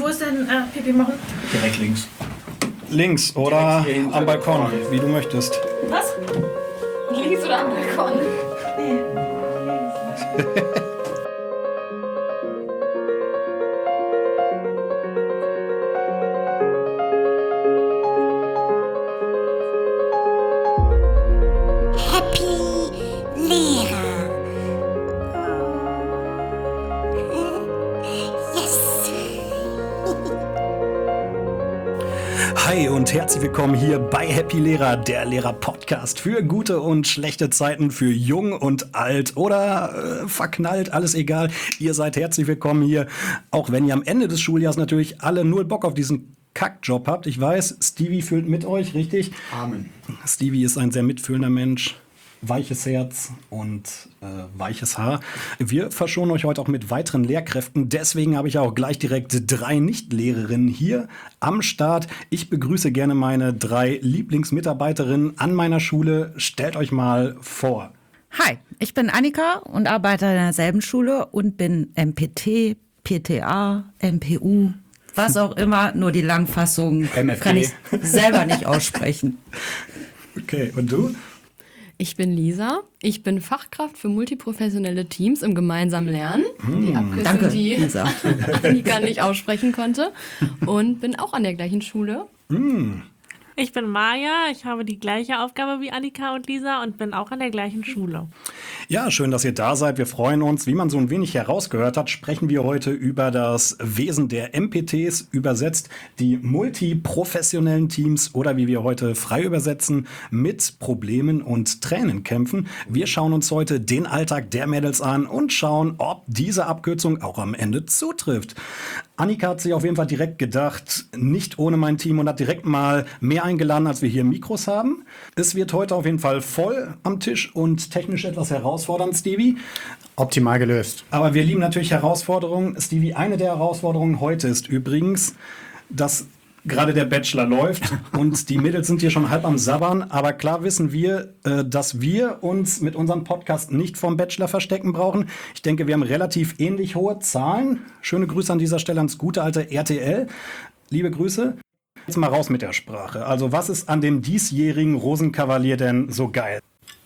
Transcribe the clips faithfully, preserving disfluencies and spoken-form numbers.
wo ist denn äh, Pipi machen? Direkt links. Links oder am Balkon, wie du möchtest. Was? Links oder am Balkon? Nee. Hi und herzlich willkommen hier bei Happy Lehrer, der Lehrer-Podcast für gute und schlechte Zeiten, für jung und alt oder äh, verknallt, alles egal. Ihr seid herzlich willkommen hier, auch wenn ihr am Ende des Schuljahres natürlich alle nur Bock auf diesen Kackjob habt. Ich weiß, Stevie fühlt mit euch, richtig? Amen. Stevie ist ein sehr mitfühlender Mensch. Weiches Herz und äh, weiches Haar. Wir verschonen euch heute auch mit weiteren Lehrkräften. Deswegen habe ich auch gleich direkt drei Nichtlehrerinnen hier am Start. Ich begrüße gerne meine drei Lieblingsmitarbeiterinnen an meiner Schule. Stellt euch mal vor. Hi, ich bin Annika und arbeite in derselben Schule und bin M P T, P T A, M P U, was auch immer. Nur die Langfassung M F G. kann ich selber nicht aussprechen. Okay, und du? Ich bin Lisa. Ich bin Fachkraft für multiprofessionelle Teams im gemeinsamen Lernen. Die Abkürzung, Danke, die Lisa. Annika nicht aussprechen konnte. Und bin auch an der gleichen Schule. Ich bin Maja, ich habe die gleiche Aufgabe wie Annika und Lisa und bin auch an der gleichen Schule. Ja, schön, dass ihr da seid. Wir freuen uns. Wie man so ein wenig herausgehört hat, sprechen wir heute über das Wesen der M P Ts, übersetzt die multiprofessionellen Teams oder wie wir heute frei übersetzen, mit Problemen und Tränen kämpfen. Wir schauen uns heute den Alltag der Mädels an und schauen, ob diese Abkürzung auch am Ende zutrifft. Annika hat sich auf jeden Fall direkt gedacht, nicht ohne mein Team, und hat direkt mal mehr eingeladen, als wir hier Mikros haben. Es wird heute auf jeden Fall voll am Tisch und technisch etwas herausfordernd, Stevie. Optimal gelöst. Aber wir lieben natürlich Herausforderungen. Stevie, eine der Herausforderungen heute ist übrigens, dass gerade der Bachelor läuft und die Mädels sind hier schon halb am Sabbern. Aber klar wissen wir, äh, dass wir uns mit unserem Podcast nicht vom Bachelor verstecken brauchen. Ich denke, wir haben relativ ähnlich hohe Zahlen. Schöne Grüße an dieser Stelle ans gute alte R T L. Liebe Grüße. Jetzt mal raus mit der Sprache. Also was ist an dem diesjährigen Rosenkavalier denn so geil?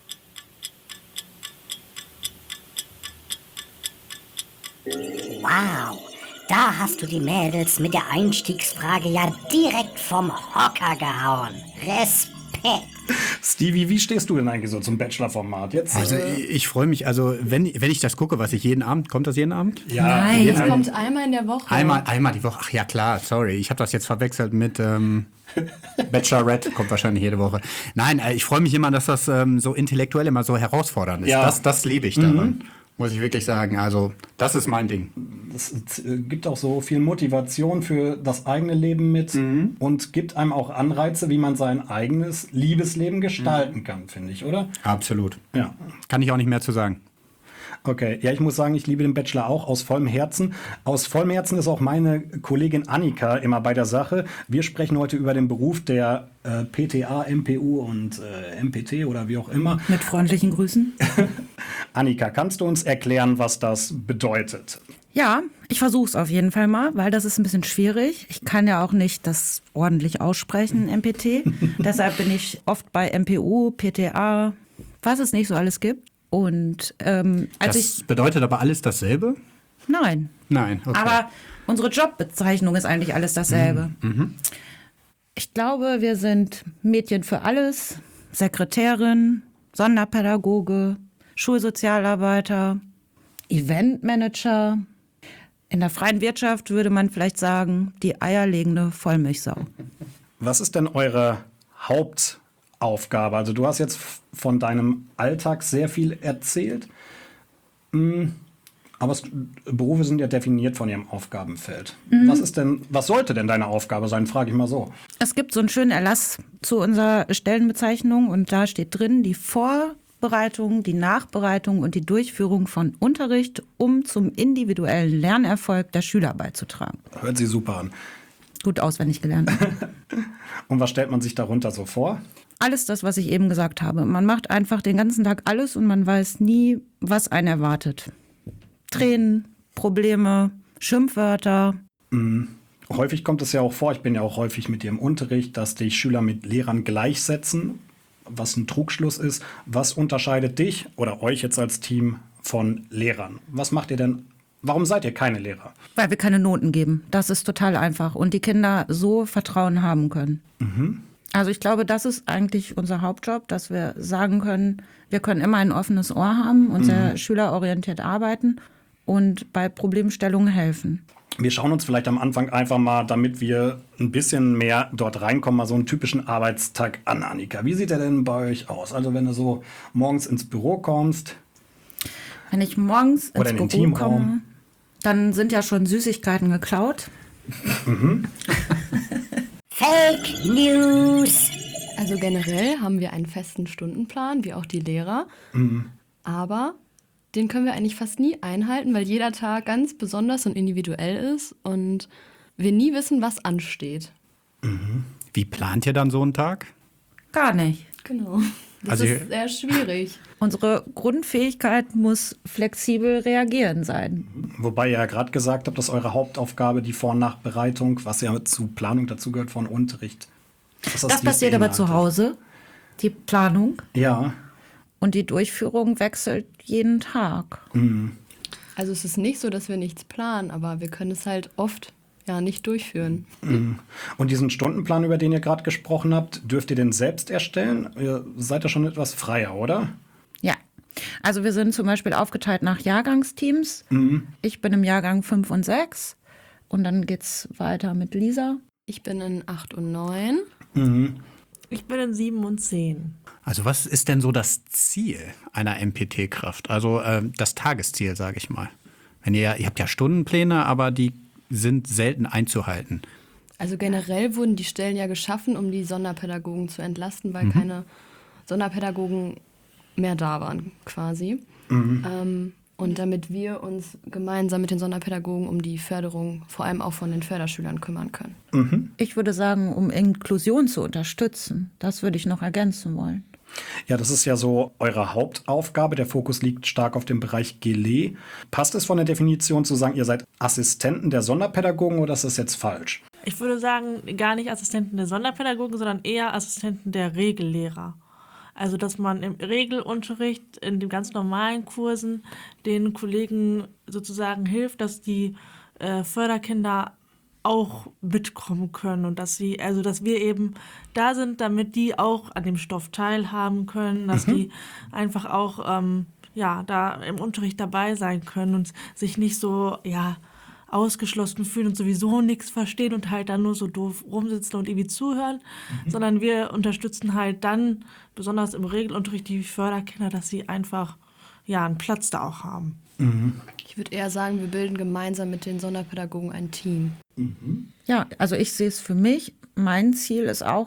Wow, da hast du die Mädels mit der Einstiegsfrage ja direkt vom Hocker gehauen. Respekt. Stevie, wie stehst du denn eigentlich so zum Bachelor-Format? Jetzt, Also äh, ich, ich freue mich, also wenn, wenn ich das gucke, was ich jeden Abend, kommt das jeden Abend? ja, Nein. jetzt Das kommt einmal in der Woche. Einmal, einmal die Woche, ach ja klar, sorry, ich habe das jetzt verwechselt mit ähm, Bachelorette, kommt wahrscheinlich jede Woche. Nein, äh, ich freue mich immer, dass das ähm, so intellektuell immer so herausfordernd ist. Ja. Das, das liebe ich daran, muss ich wirklich sagen. Also das ist mein Ding. Es äh, gibt auch so viel Motivation für das eigene Leben mit und gibt einem auch Anreize, wie man sein eigenes Liebesleben gestalten kann, finde ich, oder? Absolut. Ja. Kann ich auch nicht mehr zu sagen. Okay, ja, ich muss sagen, ich liebe den Bachelor auch aus vollem Herzen. Aus vollem Herzen ist auch meine Kollegin Annika immer bei der Sache. Wir sprechen heute über den Beruf der äh, P T A, M P U und äh, M P T oder wie auch immer. Mit freundlichen Grüßen. Annika, kannst du uns erklären, was das bedeutet? Ja, ich versuche es auf jeden Fall mal, weil das ist ein bisschen schwierig. Ich kann ja auch nicht das ordentlich aussprechen, M P T. Deshalb bin ich oft bei M P U, P T A, was es nicht so alles gibt. Und ähm, als Das ich... bedeutet aber alles dasselbe? Nein. Nein, okay. Aber unsere Jobbezeichnung ist eigentlich alles dasselbe. Ich glaube, wir sind Mädchen für alles, Sekretärin, Sonderpädagoge, Schulsozialarbeiter, Eventmanager. In der freien Wirtschaft würde man vielleicht sagen, die eierlegende Vollmilchsau. Was ist denn eure Hauptaufgabe? Also du hast jetzt von deinem Alltag sehr viel erzählt, aber es, Berufe sind ja definiert von ihrem Aufgabenfeld. Was ist denn, was sollte denn deine Aufgabe sein, frage ich mal so. Es gibt so einen schönen Erlass zu unserer Stellenbezeichnung und da steht drin, die Vorbereitung, die Nachbereitung und die Durchführung von Unterricht, um zum individuellen Lernerfolg der Schüler beizutragen. Hört sich super an. Gut auswendig gelernt. Und was stellt man sich darunter so vor? Alles das, was ich eben gesagt habe. Man macht einfach den ganzen Tag alles und man weiß nie, was einen erwartet. Tränen, Probleme, Schimpfwörter. Mhm. häufig kommt es ja auch vor, ich bin ja auch häufig mit dir im Unterricht, dass dich Schüler mit Lehrern gleichsetzen, was ein Trugschluss ist. Was unterscheidet dich oder euch jetzt als Team von Lehrern? Was macht ihr denn? Warum seid ihr keine Lehrer? Weil wir keine Noten geben. Das ist total einfach. Und die Kinder so Vertrauen haben können. Mhm. Also ich glaube, das ist eigentlich unser Hauptjob, dass wir sagen können, wir können immer ein offenes Ohr haben und sehr schülerorientiert arbeiten und bei Problemstellungen helfen. Wir schauen uns vielleicht am Anfang einfach mal, damit wir ein bisschen mehr dort reinkommen, mal so einen typischen Arbeitstag an, Annika. Wie sieht der denn bei euch aus? Also wenn du so morgens ins Büro kommst. Wenn ich morgens Oder ins in den Büro Teamraum. komme, dann sind ja schon Süßigkeiten geklaut. Fake News. Also generell haben wir einen festen Stundenplan, wie auch die Lehrer. Aber den können wir eigentlich fast nie einhalten, weil jeder Tag ganz besonders und individuell ist und wir nie wissen, was ansteht. Wie plant ihr dann so einen Tag? Gar nicht. Genau. Das Also ist sehr schwierig. Unsere Grundfähigkeit muss flexibel reagieren sein. Wobei ihr ja gerade gesagt habt, dass eure Hauptaufgabe die Vor- und Nachbereitung, was ja zu Planung dazugehört, von Unterricht. Was Das passiert aber zu Hause, die Planung. Ja. Und die Durchführung wechselt jeden Tag. Also es ist nicht so, dass wir nichts planen, aber wir können es halt oft ja nicht durchführen. Und diesen Stundenplan, über den ihr gerade gesprochen habt, dürft ihr den selbst erstellen? Ihr seid ja schon etwas freier, oder? Ja, also wir sind zum Beispiel aufgeteilt nach Jahrgangsteams. Ich bin im Jahrgang fünf und sechs und dann geht's weiter mit Lisa. Ich bin in acht und neun. Ich bin in sieben und zehn. Also was ist denn so das Ziel einer M P T-Kraft? Also äh, das Tagesziel, sage ich mal. Wenn ihr, ihr habt ja Stundenpläne, aber die sind selten einzuhalten. Also generell wurden die Stellen ja geschaffen, um die Sonderpädagogen zu entlasten, weil keine Sonderpädagogen mehr da waren quasi. Ähm, und damit wir uns gemeinsam mit den Sonderpädagogen um die Förderung vor allem auch von den Förderschülern kümmern können. Ich würde sagen, um Inklusion zu unterstützen. Das würde ich noch ergänzen wollen. Ja, das ist ja so eure Hauptaufgabe. Der Fokus liegt stark auf dem Bereich G L E. Passt es von der Definition zu sagen, ihr seid Assistenten der Sonderpädagogen oder ist das jetzt falsch? Ich würde sagen, gar nicht Assistenten der Sonderpädagogen, sondern eher Assistenten der Regellehrer. Also, dass man im Regelunterricht, in den ganz normalen Kursen, den Kollegen sozusagen hilft, dass die äh, Förderkinder auch mitkommen können und dass sie, also dass wir eben da sind, damit die auch an dem Stoff teilhaben können, dass die einfach auch ähm, ja da im Unterricht dabei sein können und sich nicht so ja ausgeschlossen fühlen und sowieso nichts verstehen und halt dann nur so doof rumsitzen und irgendwie zuhören, sondern wir unterstützen halt dann besonders im Regelunterricht die Förderkinder, dass sie einfach ja einen Platz da auch haben. Ich würde eher sagen, wir bilden gemeinsam mit den Sonderpädagogen ein Team. Ja, also ich sehe es für mich. Mein Ziel ist auch,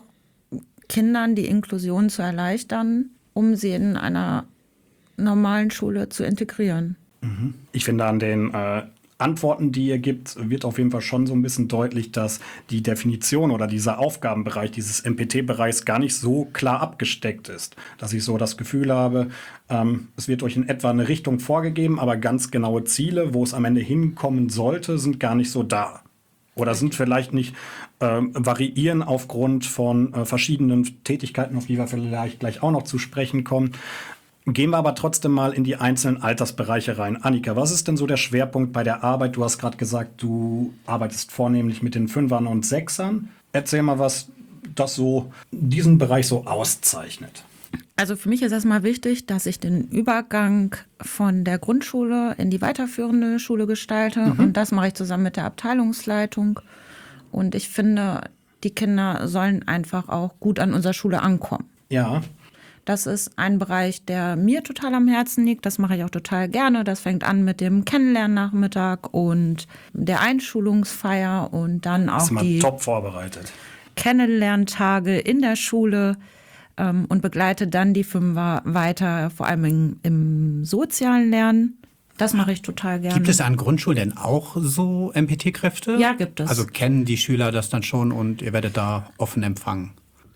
Kindern die Inklusion zu erleichtern, um sie in einer normalen Schule zu integrieren. Ich finde, an den äh, Antworten, die ihr gibt, wird auf jeden Fall schon so ein bisschen deutlich, dass die Definition oder dieser Aufgabenbereich dieses M P T-Bereichs gar nicht so klar abgesteckt ist. Dass ich so das Gefühl habe, ähm, es wird euch in etwa eine Richtung vorgegeben, aber ganz genaue Ziele, wo es am Ende hinkommen sollte, sind gar nicht so da. Oder sind vielleicht nicht, ähm, variieren aufgrund von äh, verschiedenen Tätigkeiten, auf die wir vielleicht gleich auch noch zu sprechen kommen. Gehen wir aber trotzdem mal in die einzelnen Altersbereiche rein. Annika, was ist denn so der Schwerpunkt bei der Arbeit? Du hast gerade gesagt, du arbeitest vornehmlich mit den Fünfern und Sechsern. Erzähl mal, was das so, diesen Bereich so auszeichnet. Also für mich ist erstmal wichtig, dass ich den Übergang von der Grundschule in die weiterführende Schule gestalte. Und das mache ich zusammen mit der Abteilungsleitung. Und ich finde, die Kinder sollen einfach auch gut an unserer Schule ankommen. Ja. Das ist ein Bereich, der mir total am Herzen liegt. Das mache ich auch total gerne. Das fängt an mit dem Kennenlernnachmittag und der Einschulungsfeier und dann auch Ist mal die top vorbereitet. Kennenlerntage in der Schule ähm, und begleite dann die Fünfer weiter, vor allem im, im sozialen Lernen. Das mache ich total gerne. Gibt es an Grundschulen denn auch so M P T-Kräfte? Ja, gibt es. Also kennen die Schüler das dann schon und ihr werdet da offen empfangen?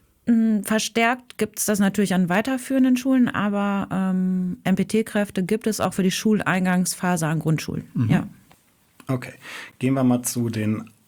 Verstärkt gibt es das natürlich an weiterführenden Schulen, aber ähm, M P T-Kräfte gibt es auch für die Schuleingangsphase an Grundschulen. Ja. Okay, gehen wir mal zu den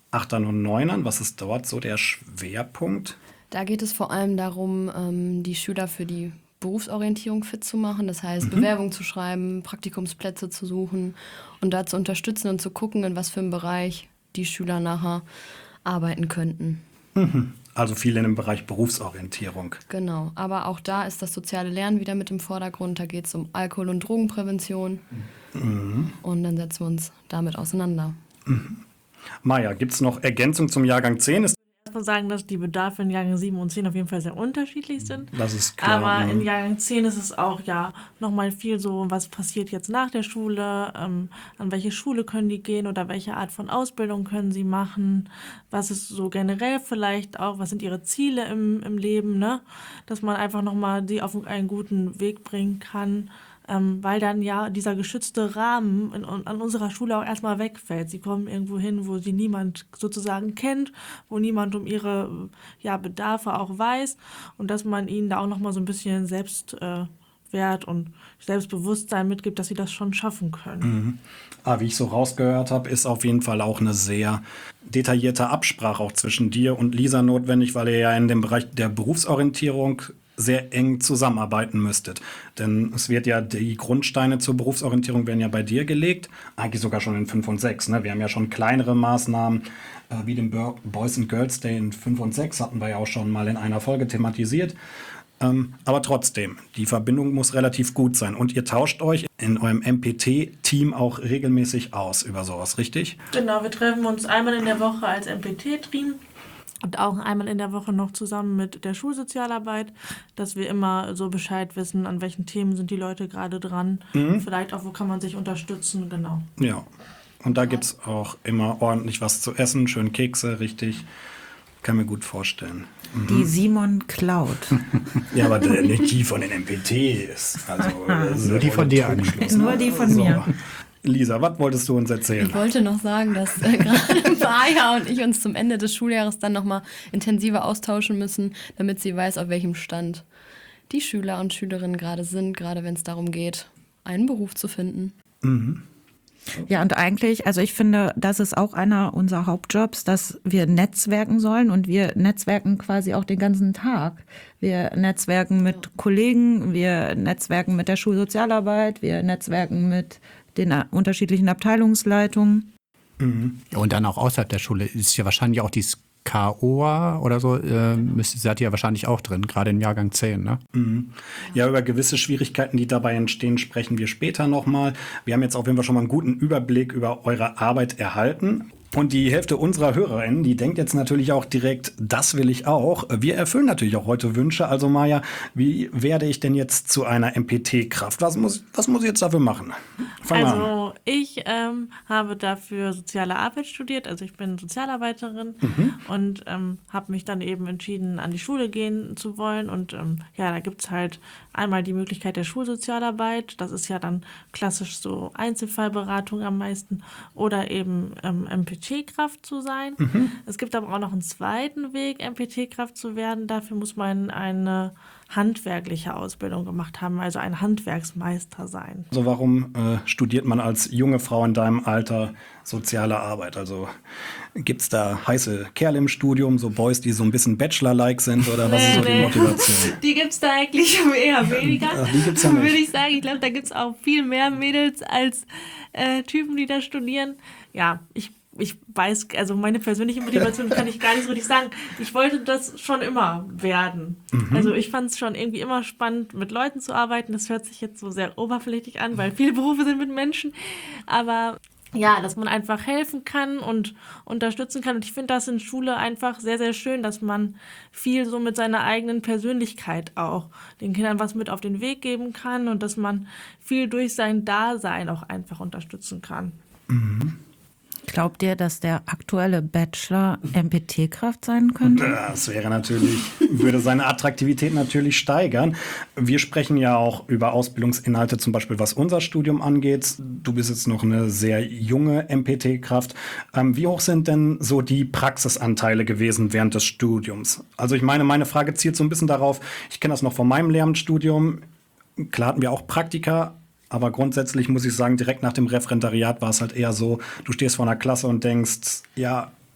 Achtern und Neunern. Was ist dort so der Schwerpunkt? Da geht es vor allem darum, ähm, die Schüler für die Berufsorientierung fit zu machen. Das heißt, mhm. Bewerbung zu schreiben, Praktikumsplätze zu suchen und da zu unterstützen und zu gucken, in was für einem Bereich die Schüler nachher arbeiten könnten. Mhm. Also viel in dem Bereich Berufsorientierung. Genau, aber auch da ist das soziale Lernen wieder mit im Vordergrund. Da geht es um Alkohol- und Drogenprävention. Mhm. Und dann setzen wir uns damit auseinander. Mhm. Maja, gibt es noch Ergänzung zum Jahrgang zehn? Ist Ich muss sagen, dass die Bedarfe in Jahrgang sieben und zehn auf jeden Fall sehr unterschiedlich sind. Das ist klar. Aber ne? in Jahrgang zehn ist es auch ja nochmal viel so, was passiert jetzt nach der Schule, ähm, an welche Schule können die gehen oder welche Art von Ausbildung können sie machen, was ist so generell vielleicht auch, was sind ihre Ziele im, im Leben, ne? Dass man einfach nochmal die auf einen guten Weg bringen kann. Ähm, weil dann ja dieser geschützte Rahmen in, an unserer Schule auch erstmal wegfällt. Sie kommen irgendwo hin, wo sie niemand sozusagen kennt, wo niemand um ihre ja, Bedarfe auch weiß und dass man ihnen da auch nochmal so ein bisschen Selbstwert äh, und Selbstbewusstsein mitgibt, dass sie das schon schaffen können. Mhm. Ah, wie ich so rausgehört habe, ist auf jeden Fall auch eine sehr detaillierte Absprache auch zwischen dir und Lisa notwendig, weil ihr ja in dem Bereich der Berufsorientierung sehr eng zusammenarbeiten müsstet. Denn es wird ja, die Grundsteine zur Berufsorientierung werden ja bei dir gelegt, eigentlich sogar schon in fünf und sechs. Ne? Wir haben ja schon kleinere Maßnahmen, äh, wie den Boys and Girls Day in fünf und sechs, hatten wir ja auch schon mal in einer Folge thematisiert. Ähm, aber trotzdem, die Verbindung muss relativ gut sein. Und ihr tauscht euch in eurem M P T-Team auch regelmäßig aus über sowas, richtig? Genau, wir treffen uns einmal in der Woche als M P T-Team. Und auch einmal in der Woche noch zusammen mit der Schulsozialarbeit, dass wir immer so Bescheid wissen, an welchen Themen sind die Leute gerade dran. Mhm. Vielleicht auch, wo kann man sich unterstützen, genau. Ja, und da gibt es auch immer ordentlich was zu essen, schön Kekse, richtig. Kann mir gut vorstellen. Mhm. Die Simon klaut. Ja, aber nicht die von den M P Ts. Also, nur die von dir angeschlossen. Nur die von mir. Lisa, was wolltest du uns erzählen? Ich wollte noch sagen, dass äh, gerade Maja und ich uns zum Ende des Schuljahres dann nochmal intensiver austauschen müssen, damit sie weiß, auf welchem Stand die Schüler und Schülerinnen gerade sind, gerade wenn es darum geht, einen Beruf zu finden. Mhm. Ja, und eigentlich, also ich finde, das ist auch einer unserer Hauptjobs, dass wir netzwerken sollen und wir netzwerken quasi auch den ganzen Tag. Wir netzwerken mit Kollegen, wir netzwerken mit der Schulsozialarbeit, wir netzwerken mit den unterschiedlichen Abteilungsleitungen. Mhm. Und dann auch außerhalb der Schule ist ja wahrscheinlich auch dieses K O A oder so, äh, müsst, seid ihr ja wahrscheinlich auch drin, gerade im Jahrgang zehn, ne? Mhm. Ja, über gewisse Schwierigkeiten, die dabei entstehen, sprechen wir später nochmal. Wir haben jetzt auf jeden Fall schon mal einen guten Überblick über eure Arbeit erhalten. Und die Hälfte unserer HörerInnen, die denkt jetzt natürlich auch direkt, das will ich auch. Wir erfüllen natürlich auch heute Wünsche. Also Maja, wie werde ich denn jetzt zu einer M P T-Kraft? Was muss, was muss ich jetzt dafür machen? Fang mal an. Also ich ähm, habe dafür soziale Arbeit studiert, also ich bin Sozialarbeiterin Mhm. und ähm, habe mich dann eben entschieden, an die Schule gehen zu wollen. Und ähm, ja, da gibt es halt einmal die Möglichkeit der Schulsozialarbeit, das ist ja dann klassisch so Einzelfallberatung am meisten, oder eben ähm, M P T-Kraft zu sein. Mhm. Es gibt aber auch noch einen zweiten Weg, M P T-Kraft zu werden. Dafür muss man eine handwerkliche Ausbildung gemacht haben, also ein Handwerksmeister sein. Also warum äh, studiert man als junge Frau in deinem Alter soziale Arbeit? Also gibt es da heiße Kerle im Studium, so Boys, die so ein bisschen Bachelor-like sind, oder was ist so die Motivation? Die gibt es da eigentlich eher weniger, Ach, die gibt's ja nicht. würde ich sagen. Ich glaube, da gibt es auch viel mehr Mädels als äh, Typen, die da studieren. Ja, ich Ich weiß, also meine persönliche Motivation kann ich gar nicht so richtig sagen. Ich wollte das schon immer werden. Mhm. Also ich fand es schon irgendwie immer spannend, mit Leuten zu arbeiten. Das hört sich jetzt so sehr oberflächlich an, weil viele Berufe sind mit Menschen. Aber ja, dass man einfach helfen kann und unterstützen kann. Und ich finde das in Schule einfach sehr, sehr schön, dass man viel so mit seiner eigenen Persönlichkeit auch den Kindern was mit auf den Weg geben kann und dass man viel durch sein Dasein auch einfach unterstützen kann. Mhm. Glaubt ihr, dass der aktuelle Bachelor M P T-Kraft sein könnte? Das wäre natürlich, würde seine Attraktivität natürlich steigern. Wir sprechen ja auch über Ausbildungsinhalte, zum Beispiel was unser Studium angeht. Du bist jetzt noch eine sehr junge M P T-Kraft. Ähm, wie hoch sind denn so die Praxisanteile gewesen während des Studiums? Also ich meine, meine Frage zielt so ein bisschen darauf, ich kenne das noch von meinem Lehramtsstudium. Klar hatten wir auch Praktika. Aber grundsätzlich muss ich sagen, direkt nach dem Referendariat war es halt eher so, du stehst vor einer Klasse und denkst, ja,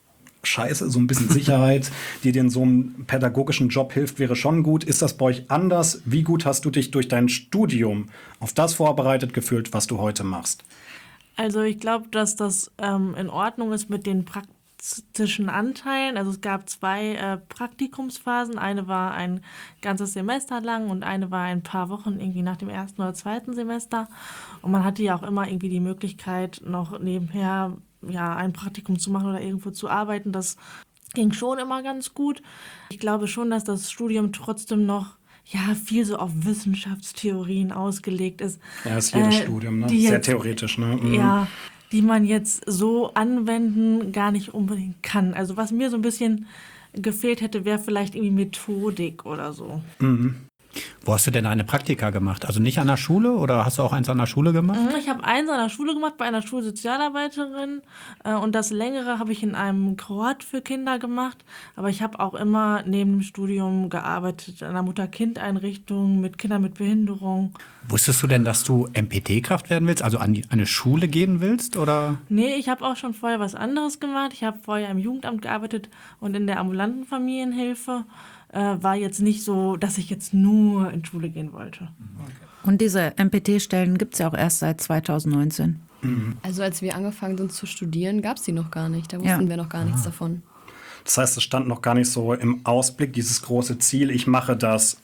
scheiße, so ein bisschen Sicherheit, die dir in so einem pädagogischen Job hilft, wäre schon gut. Ist das bei euch anders? Wie gut hast du dich durch dein Studium auf das vorbereitet gefühlt, was du heute machst? Also ich glaube, dass das ähm, in Ordnung ist mit den praktischen Anteilen. Also es gab zwei äh, Praktikumsphasen. Eine war ein ganzes Semester lang und eine war ein paar Wochen irgendwie nach dem ersten oder zweiten Semester. Und man hatte ja auch immer irgendwie die Möglichkeit, noch nebenher ja, ein Praktikum zu machen oder irgendwo zu arbeiten. Das ging schon immer ganz gut. Ich glaube schon, dass das Studium trotzdem noch ja, viel so auf Wissenschaftstheorien ausgelegt ist. Ja, ist jedes äh, Studium, ne? die Sehr jetzt, theoretisch, ne? Mhm. Ja, die man jetzt so anwenden gar nicht unbedingt kann. Also was mir so ein bisschen gefehlt hätte, wäre vielleicht irgendwie Methodik oder so. Mhm. Wo hast du denn eine Praktika gemacht? Also nicht an der Schule oder hast du auch eins an der Schule gemacht? Ich habe eins an der Schule gemacht, bei einer Schulsozialarbeiterin. äh, Und das längere habe ich in einem Kroat für Kinder gemacht. Aber ich habe auch immer neben dem Studium gearbeitet, in einer Mutter-Kind-Einrichtung mit Kindern mit Behinderung. Wusstest du denn, dass du M P T-Kraft werden willst, also an die, eine Schule gehen willst? Oder? Nee, ich habe auch schon vorher was anderes gemacht. Ich habe vorher im Jugendamt gearbeitet und in der ambulanten Familienhilfe. Äh, war jetzt nicht so, dass ich jetzt nur in Schule gehen wollte. Und diese M P T-Stellen gibt es ja auch erst seit zweitausendneunzehn. Also als wir angefangen sind zu studieren, gab es die noch gar nicht. Da wussten Ja. wir noch gar nichts davon. Das heißt, es stand noch gar nicht so im Ausblick, dieses große Ziel, ich mache das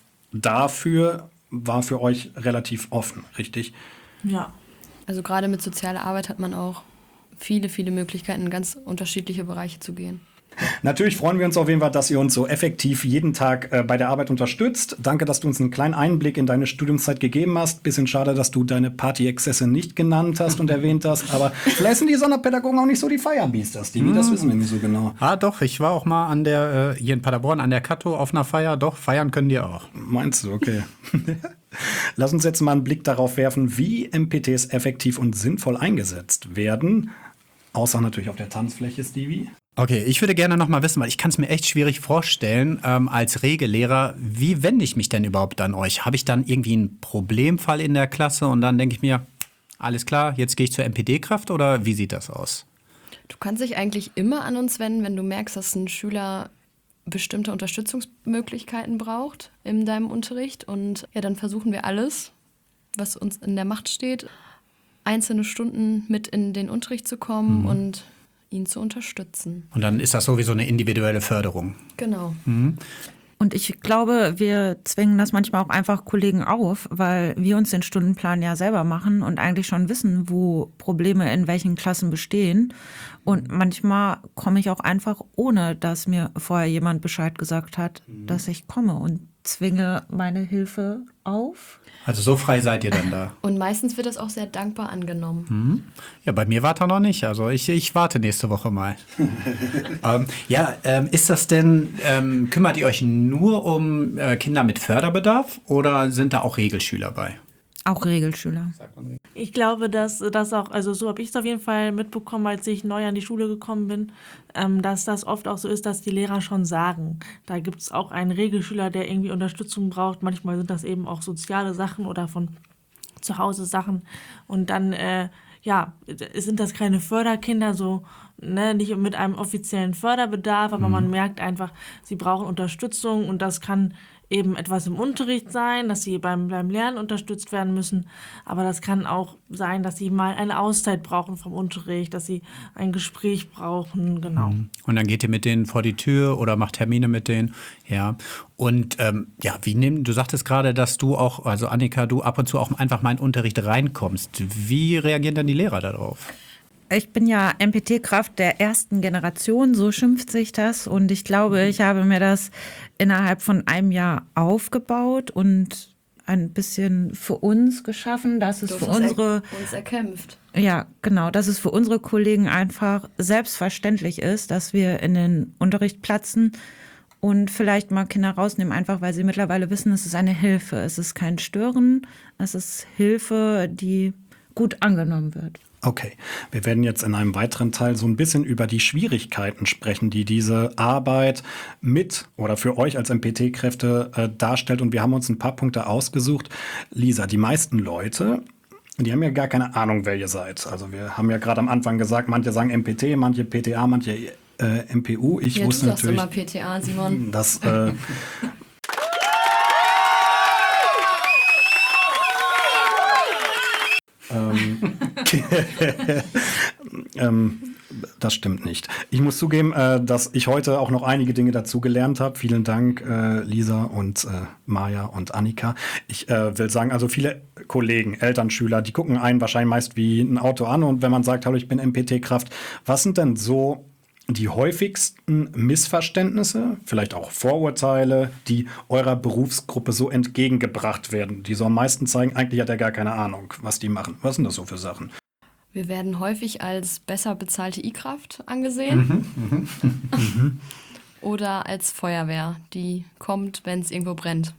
dafür, war für euch relativ offen, richtig? Ja. Also gerade mit sozialer Arbeit hat man auch viele, viele Möglichkeiten, in ganz unterschiedliche Bereiche zu gehen. Natürlich freuen wir uns auf jeden Fall, dass ihr uns so effektiv jeden Tag äh, bei der Arbeit unterstützt. Danke, dass du uns einen kleinen Einblick in deine Studiumszeit gegeben hast. Bisschen schade, dass du deine Party-Exzesse nicht genannt hast und erwähnt hast. Aber vielleicht sind die Sonderpädagogen auch nicht so die Firebeasters, die, das wissen wir nicht so genau. Ah, doch, ich war auch mal an der, äh, hier in Paderborn an der Kato auf einer Feier. Doch, feiern können die auch. Meinst du, okay. Lass uns jetzt mal einen Blick darauf werfen, wie M P Ts effektiv und sinnvoll eingesetzt werden. Außer natürlich auf der Tanzfläche, Stevie. Okay, ich würde gerne noch mal wissen, weil ich kann es mir echt schwierig vorstellen, ähm, als Regellehrer, wie wende ich mich denn überhaupt an euch? Habe ich dann irgendwie einen Problemfall in der Klasse und dann denke ich mir, alles klar, jetzt gehe ich zur M P D-Kraft oder wie sieht das aus? Du kannst dich eigentlich immer an uns wenden, wenn du merkst, dass ein Schüler bestimmte Unterstützungsmöglichkeiten braucht in deinem Unterricht. Und ja, dann versuchen wir alles, was uns in der Macht steht, einzelne Stunden mit in den Unterricht zu kommen und ihn zu unterstützen. Und dann ist das sowieso eine individuelle Förderung. Genau. Und ich glaube, wir zwingen das manchmal auch einfach Kollegen auf, weil wir uns den Stundenplan ja selber machen und eigentlich schon wissen, wo Probleme in welchen Klassen bestehen. Und manchmal komme ich auch einfach, ohne dass mir vorher jemand Bescheid gesagt hat, dass ich komme und zwinge meine Hilfe auf. Also so frei seid ihr dann da. Und meistens wird das auch sehr dankbar angenommen. Ja, bei mir wart er noch nicht. Also ich, ich warte nächste Woche mal. ähm, ja, ähm, ist das denn, ähm, kümmert ihr euch nur um äh, Kinder mit Förderbedarf oder sind da auch Regelschüler bei? Auch Regelschüler. Ich glaube, dass das auch, also so habe ich es auf jeden Fall mitbekommen, als ich neu an die Schule gekommen bin, ähm, dass das oft auch so ist, dass die Lehrer schon sagen, da gibt es auch einen Regelschüler, der irgendwie Unterstützung braucht. Manchmal sind das eben auch soziale Sachen oder von zu Hause Sachen. Und dann, äh, ja, sind das keine Förderkinder, so ne, nicht mit einem offiziellen Förderbedarf, aber man merkt einfach, sie brauchen Unterstützung und das kann eben etwas im Unterricht sein, dass sie beim, beim Lernen unterstützt werden müssen. Aber das kann auch sein, dass sie mal eine Auszeit brauchen vom Unterricht, dass sie ein Gespräch brauchen, genau. Und dann geht ihr mit denen vor die Tür oder macht Termine mit denen. Ja. Und ähm, ja, wie nehmen, du sagtest gerade, dass du auch, also Annika, du ab und zu auch einfach mal in den Unterricht reinkommst. Wie reagieren dann die Lehrer darauf? Ich bin ja M P T-Kraft der ersten Generation, so schimpft sich das. Und ich glaube, ich habe mir das innerhalb von einem Jahr aufgebaut und ein bisschen für uns geschaffen, dass es Du für hast es unsere, er- uns erkämpft. ja genau, dass es für unsere Kollegen einfach selbstverständlich ist, dass wir in den Unterricht platzen und vielleicht mal Kinder rausnehmen, einfach weil sie mittlerweile wissen, es ist eine Hilfe. Es ist kein Stören, es ist Hilfe, die gut angenommen wird. Okay, wir werden jetzt in einem weiteren Teil so ein bisschen über die Schwierigkeiten sprechen, die diese Arbeit mit oder für euch als M P T-Kräfte äh, darstellt. Und wir haben uns ein paar Punkte ausgesucht. Lisa, die meisten Leute, die haben ja gar keine Ahnung, wer ihr seid. Also wir haben ja gerade am Anfang gesagt, manche sagen M P T, manche P T A, manche äh, M P U. Ich Ja, du wusste sagst natürlich, immer P T A, Simon. dass äh, ähm, ähm, das stimmt nicht. Ich muss zugeben, äh, dass ich heute auch noch einige Dinge dazu gelernt habe. Vielen Dank, äh, Lisa und äh, Maja und Annika. Ich äh, will sagen, also viele Kollegen, Eltern, Schüler, die gucken einen wahrscheinlich meist wie ein Auto an. Und wenn man sagt, hallo, ich bin M P T-Kraft, was sind denn so die häufigsten Missverständnisse, vielleicht auch Vorurteile, die eurer Berufsgruppe so entgegengebracht werden, die so am meisten zeigen, eigentlich hat er gar keine Ahnung, was die machen. Was sind das so für Sachen? Wir werden häufig als besser bezahlte I-Kraft angesehen. Oder als Feuerwehr, die kommt, wenn es irgendwo brennt.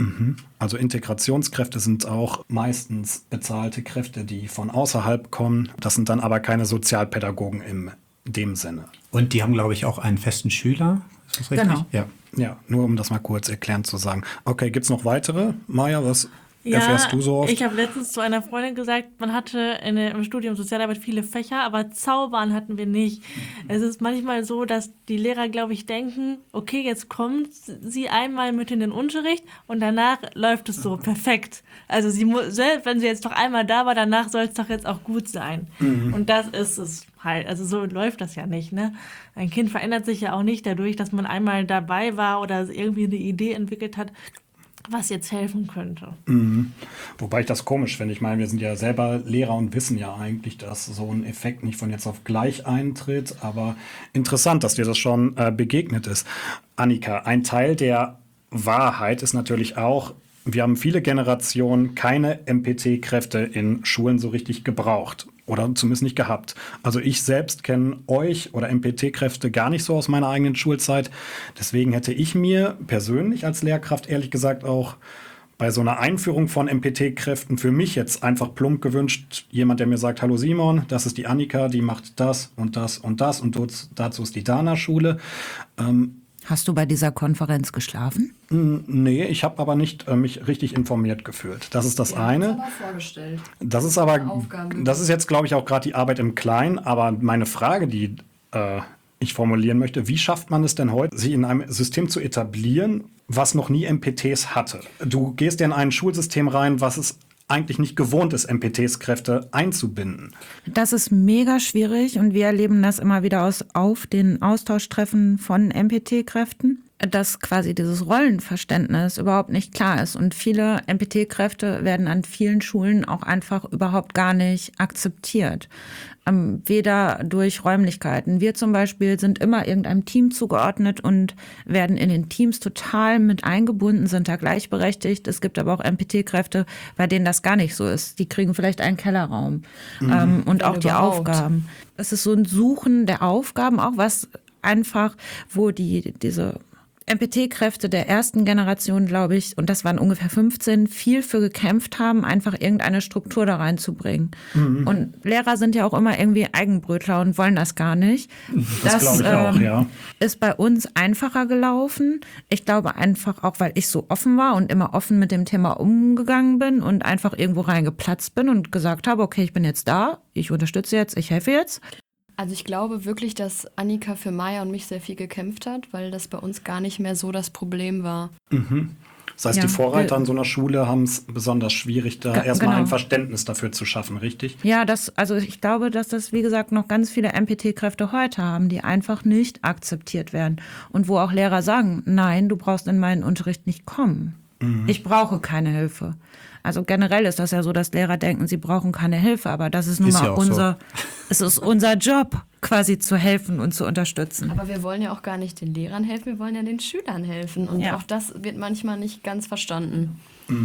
Also Integrationskräfte sind auch meistens bezahlte Kräfte, die von außerhalb kommen. Das sind dann aber keine Sozialpädagogen im dem Sinne. Und die haben, glaube ich, auch einen festen Schüler. Ist das richtig? Genau. Ja. Ja, nur um das mal kurz erklärend zu sagen. Okay, gibt es noch weitere? Maja, was Ja, erfährst du so oft? ich habe letztens zu einer Freundin gesagt, man hatte in, der- im Studium Sozialarbeit viele Fächer, aber Zaubern hatten wir nicht. Es ist manchmal so, dass die Lehrer, glaube ich, denken, okay, jetzt kommt sie einmal mit in den Unterricht und danach läuft es so perfekt. Also sie muss, selbst wenn sie jetzt noch einmal da war, danach soll es doch jetzt auch gut sein. Und das ist es halt. Also so läuft das ja nicht, ne? Ein Kind verändert sich ja auch nicht dadurch, dass man einmal dabei war oder irgendwie eine Idee entwickelt hat, was jetzt helfen könnte. Mhm. Wobei ich das komisch finde. Ich meine, wir sind ja selber Lehrer und wissen ja eigentlich, dass so ein Effekt nicht von jetzt auf gleich eintritt. Aber interessant, dass dir das schon äh, begegnet ist. Annika, ein Teil der Wahrheit ist natürlich auch, wir haben viele Generationen keine M P T-Kräfte in Schulen so richtig gebraucht. Oder zumindest nicht gehabt. Also ich selbst kenne euch oder M P T-Kräfte gar nicht so aus meiner eigenen Schulzeit. Deswegen hätte ich mir persönlich als Lehrkraft ehrlich gesagt auch bei so einer Einführung von M P T-Kräften für mich jetzt einfach plump gewünscht, jemand, der mir sagt, hallo Simon, das ist die Annika, die macht das und das und das und dazu ist die Dana-Schule. Ähm, Hast du bei dieser Konferenz geschlafen? Nee, ich habe aber nicht äh, mich richtig informiert gefühlt. Das ist das eine. aber vorgestellt. Das ist aber, Aufgaben. das ist jetzt, glaube ich, auch gerade die Arbeit im Kleinen. Aber meine Frage, die äh, ich formulieren möchte, wie schafft man es denn heute, sich in einem System zu etablieren, was noch nie M P Ts hatte? Du gehst ja in ein Schulsystem rein, was es eigentlich nicht gewohnt ist, M P Ts-Kräfte einzubinden. Das ist mega schwierig und wir erleben das immer wieder aus, auf den Austauschtreffen von M P T-Kräften, dass quasi dieses Rollenverständnis überhaupt nicht klar ist. Und viele M P T-Kräfte werden an vielen Schulen auch einfach überhaupt gar nicht akzeptiert. Ähm, weder durch Räumlichkeiten. Wir zum Beispiel sind immer irgendeinem Team zugeordnet und werden in den Teams total mit eingebunden, sind da gleichberechtigt. Es gibt aber auch M P T-Kräfte, bei denen das gar nicht so ist. Die kriegen vielleicht einen Kellerraum mhm. ähm, und Wenn auch die überhaupt. Aufgaben. Es ist so ein Suchen der Aufgaben, auch was einfach, wo die diese M P T-Kräfte der ersten Generation, glaube ich, und das waren ungefähr fünfzehn, viel für gekämpft haben, einfach irgendeine Struktur da reinzubringen. Mhm. Und Lehrer sind ja auch immer irgendwie Eigenbrötler und wollen das gar nicht. Das, das glaube ich auch, ähm, ja. Ist bei uns einfacher gelaufen. Ich glaube einfach auch, weil ich so offen war und immer offen mit dem Thema umgegangen bin und einfach irgendwo reingeplatzt bin und gesagt habe, okay, ich bin jetzt da, ich unterstütze jetzt, ich helfe jetzt. Also ich glaube wirklich, dass Annika für Maya und mich sehr viel gekämpft hat, weil das bei uns gar nicht mehr so das Problem war. Mhm. Das heißt, Ja, die Vorreiter wir- an so einer Schule haben es besonders schwierig, da Ge- erstmal genau. ein Verständnis dafür zu schaffen, richtig? Ja, das, also ich glaube, dass das, wie gesagt, noch ganz viele M P T-Kräfte heute haben, die einfach nicht akzeptiert werden. Und wo auch Lehrer sagen, nein, du brauchst in meinen Unterricht nicht kommen. Ich brauche keine Hilfe. Also generell ist das ja so, dass Lehrer denken, sie brauchen keine Hilfe, aber das ist nun Ist mal ja auch so. unser, es ist unser Job, quasi zu helfen und zu unterstützen. Aber wir wollen ja auch gar nicht den Lehrern helfen, wir wollen ja den Schülern helfen. Und Ja. auch das wird manchmal nicht ganz verstanden.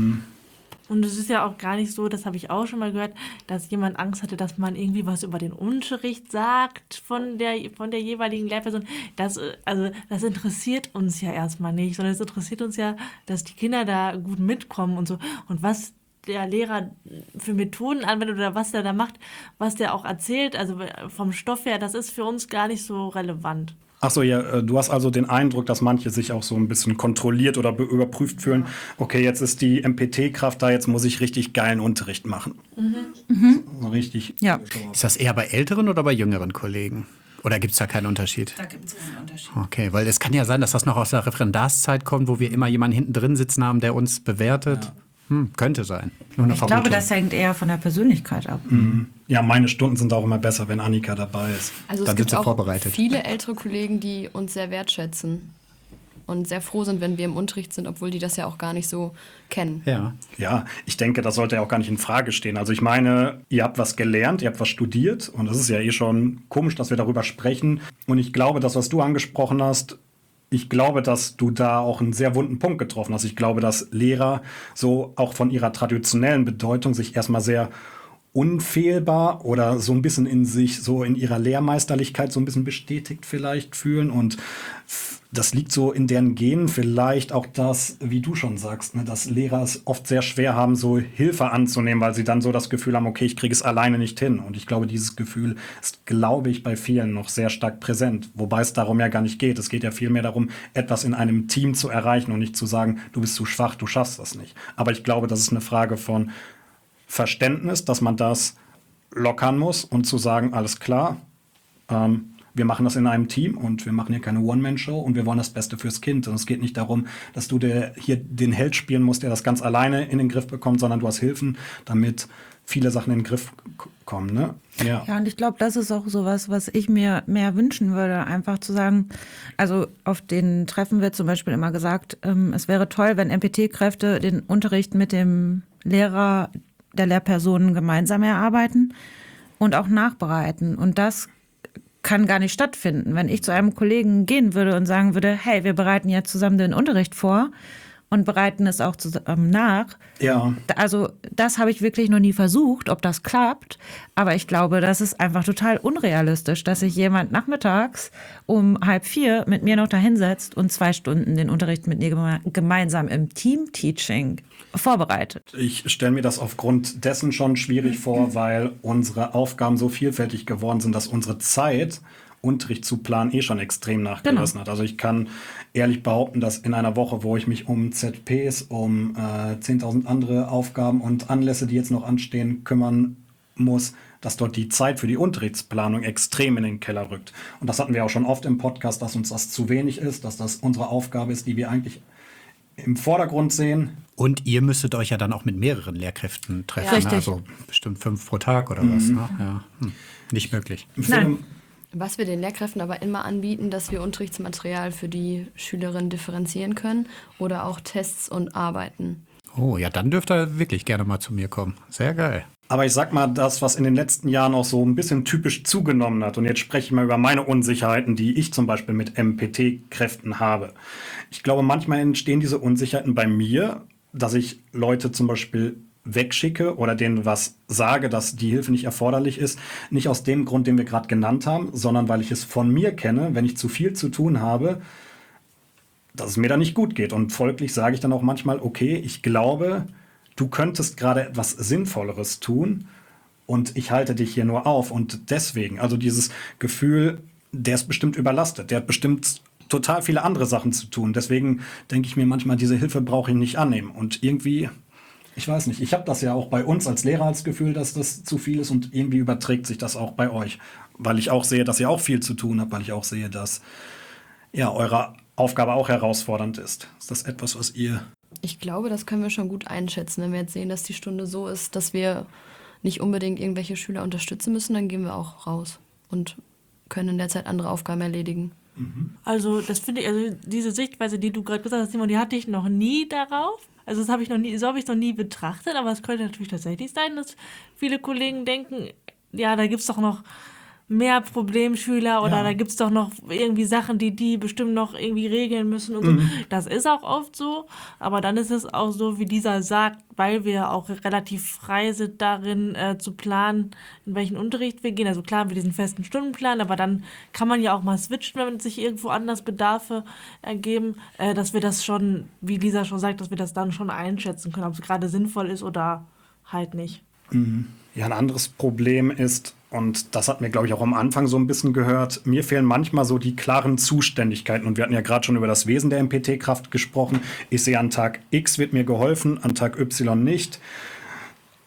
Und es ist ja auch gar nicht so, das habe ich auch schon mal gehört, dass jemand Angst hatte, dass man irgendwie was über den Unterricht sagt von der, von der jeweiligen Lehrperson. Das, äh, also, das interessiert uns ja erstmal nicht, sondern es interessiert uns ja, dass die Kinder da gut mitkommen und so. Und was der Lehrer für Methoden anwendet oder was der da macht, was der auch erzählt, also vom Stoff her, das ist für uns gar nicht so relevant. Ach so, ja, äh, du hast also den Eindruck, dass manche sich auch so ein bisschen kontrolliert oder be- überprüft fühlen. Okay, jetzt ist die M P T-Kraft da, jetzt muss ich richtig geilen Unterricht machen. So richtig. Ja. Ist das eher bei älteren oder bei jüngeren Kollegen? Oder gibt es da keinen Unterschied? Da gibt es einen Unterschied. Okay, weil es kann ja sein, dass das noch aus der Referendarszeit kommt, wo wir immer jemanden hinten drin sitzen haben, der uns bewertet. Hm, könnte sein. Nur eine Ich glaube, das hängt eher von der Persönlichkeit ab. Mhm. Ja, meine Stunden sind auch immer besser, wenn Annika dabei ist. Also Dann es gibt sind sie auch vorbereitet. viele ältere Kollegen, die uns sehr wertschätzen und sehr froh sind, wenn wir im Unterricht sind, obwohl die das ja auch gar nicht so kennen. Ja. Ja, ich denke, das sollte ja auch gar nicht in Frage stehen. Also ich meine, ihr habt was gelernt, ihr habt was studiert und es ist ja eh schon komisch, dass wir darüber sprechen. Und ich glaube, das, was du angesprochen hast, ich glaube, dass du da auch einen sehr wunden Punkt getroffen hast. Ich glaube, dass Lehrer so auch von ihrer traditionellen Bedeutung sich erstmal sehr unfehlbar oder so ein bisschen in sich, so in ihrer Lehrmeisterlichkeit so ein bisschen bestätigt vielleicht fühlen. Und das liegt so in deren Genen vielleicht auch das, wie du schon sagst, ne, dass Lehrer es oft sehr schwer haben, so Hilfe anzunehmen, weil sie dann so das Gefühl haben, okay, ich kriege es alleine nicht hin. Und ich glaube, dieses Gefühl ist, glaube ich, bei vielen noch sehr stark präsent. Wobei es darum ja gar nicht geht. Es geht ja vielmehr darum, etwas in einem Team zu erreichen und nicht zu sagen, du bist zu schwach, du schaffst das nicht. Aber ich glaube, das ist eine Frage von Verständnis, dass man das lockern muss und zu sagen, alles klar, ähm, wir machen das in einem Team und wir machen hier keine One-Man-Show und wir wollen das Beste fürs Kind. Und es geht nicht darum, dass du der, hier den Held spielen musst, der das ganz alleine in den Griff bekommt, sondern du hast Hilfen, damit viele Sachen in den Griff k- kommen. Ne? Ja. Ja, und ich glaube, das ist auch sowas, was ich mir mehr wünschen würde, einfach zu sagen, also auf den Treffen wird zum Beispiel immer gesagt, ähm, es wäre toll, wenn M P T-Kräfte den Unterricht mit dem Lehrer, der Lehrpersonen gemeinsam erarbeiten und auch nachbereiten. Und das kann gar nicht stattfinden. Wenn ich zu einem Kollegen gehen würde und sagen würde, hey, wir bereiten jetzt zusammen den Unterricht vor und bereiten es auch zusammen nach. Ja. Also das habe ich wirklich noch nie versucht, ob das klappt. Aber ich glaube, das ist einfach total unrealistisch, dass sich jemand nachmittags um halb vier mit mir noch dahinsetzt und zwei Stunden den Unterricht mit mir geme- gemeinsam im Team-Teaching vorbereitet. Ich stelle mir das aufgrund dessen schon schwierig vor, weil unsere Aufgaben so vielfältig geworden sind, dass unsere Zeit, Unterricht zu planen, eh schon extrem nachgelassen hat. Also ich kann ehrlich behaupten, dass in einer Woche, wo ich mich um Z Ps, um äh, zehntausend andere Aufgaben und Anlässe, die jetzt noch anstehen, kümmern muss, dass dort die Zeit für die Unterrichtsplanung extrem in den Keller rückt. Und das hatten wir auch schon oft im Podcast, dass uns das zu wenig ist, dass das unsere Aufgabe ist, die wir eigentlich im Vordergrund sehen. Und ihr müsstet euch ja dann auch mit mehreren Lehrkräften treffen. Ja. Ne? Richtig. Also bestimmt fünf pro Tag oder was. Ne? Ja. Hm. Nicht möglich. Im Nein. Film- Was wir den Lehrkräften aber immer anbieten, dass wir Unterrichtsmaterial für die Schülerinnen differenzieren können oder auch Tests und Arbeiten. Oh, ja, dann dürft ihr wirklich gerne mal zu mir kommen. Sehr geil. Aber ich sag mal, das, was in den letzten Jahren auch so ein bisschen typisch zugenommen hat, und jetzt spreche ich mal über meine Unsicherheiten, die ich zum Beispiel mit M P T-Kräften habe. Ich glaube, manchmal entstehen diese Unsicherheiten bei mir, dass ich Leute zum Beispiel wegschicke oder denen was sage, dass die Hilfe nicht erforderlich ist, nicht aus dem Grund, den wir gerade genannt haben, sondern weil ich es von mir kenne, wenn ich zu viel zu tun habe, dass es mir dann nicht gut geht. Und folglich sage ich dann auch manchmal, okay, ich glaube, du könntest gerade etwas Sinnvolleres tun und ich halte dich hier nur auf. Und deswegen, also dieses Gefühl, der ist bestimmt überlastet, der hat bestimmt total viele andere Sachen zu tun. Deswegen denke ich mir manchmal, diese Hilfe brauche ich nicht annehmen. Und irgendwie, ich weiß nicht, ich habe das ja auch bei uns als Lehrer als Gefühl, dass das zu viel ist und irgendwie überträgt sich das auch bei euch. Weil ich auch sehe, dass ihr auch viel zu tun habt, weil ich auch sehe, dass ja, eure Aufgabe auch herausfordernd ist. Ist das etwas, was ihr... Ich glaube, das können wir schon gut einschätzen. Wenn wir jetzt sehen, dass die Stunde so ist, dass wir nicht unbedingt irgendwelche Schüler unterstützen müssen, dann gehen wir auch raus und können in der Zeit andere Aufgaben erledigen. Also das finde ich, also diese Sichtweise, die du gerade gesagt hast, Simon, die hatte ich noch nie darauf. Also das habe ich noch nie, so habe ich es noch nie betrachtet, aber es könnte natürlich tatsächlich sein, dass viele Kollegen denken, ja, da gibt es doch noch mehr Problemschüler oder Ja. da gibt es doch noch irgendwie Sachen, die die bestimmt noch irgendwie regeln müssen und so. Das ist auch oft so, aber dann ist es auch so, wie dieser sagt, weil wir auch relativ frei sind darin äh, zu planen, in welchen Unterricht wir gehen. Also klar haben wir diesen festen Stundenplan, aber dann kann man ja auch mal switchen, wenn sich irgendwo anders Bedarfe ergeben, äh, dass wir das schon, wie Lisa schon sagt, dass wir das dann schon einschätzen können, ob es gerade sinnvoll ist oder halt nicht. Ja, ein anderes Problem ist, und das hatten wir, glaube ich, auch am Anfang so ein bisschen gehört, mir fehlen manchmal so die klaren Zuständigkeiten. Und wir hatten ja gerade schon über das Wesen der M P T-Kraft gesprochen. Ich sehe, an Tag X wird mir geholfen, an Tag Y nicht.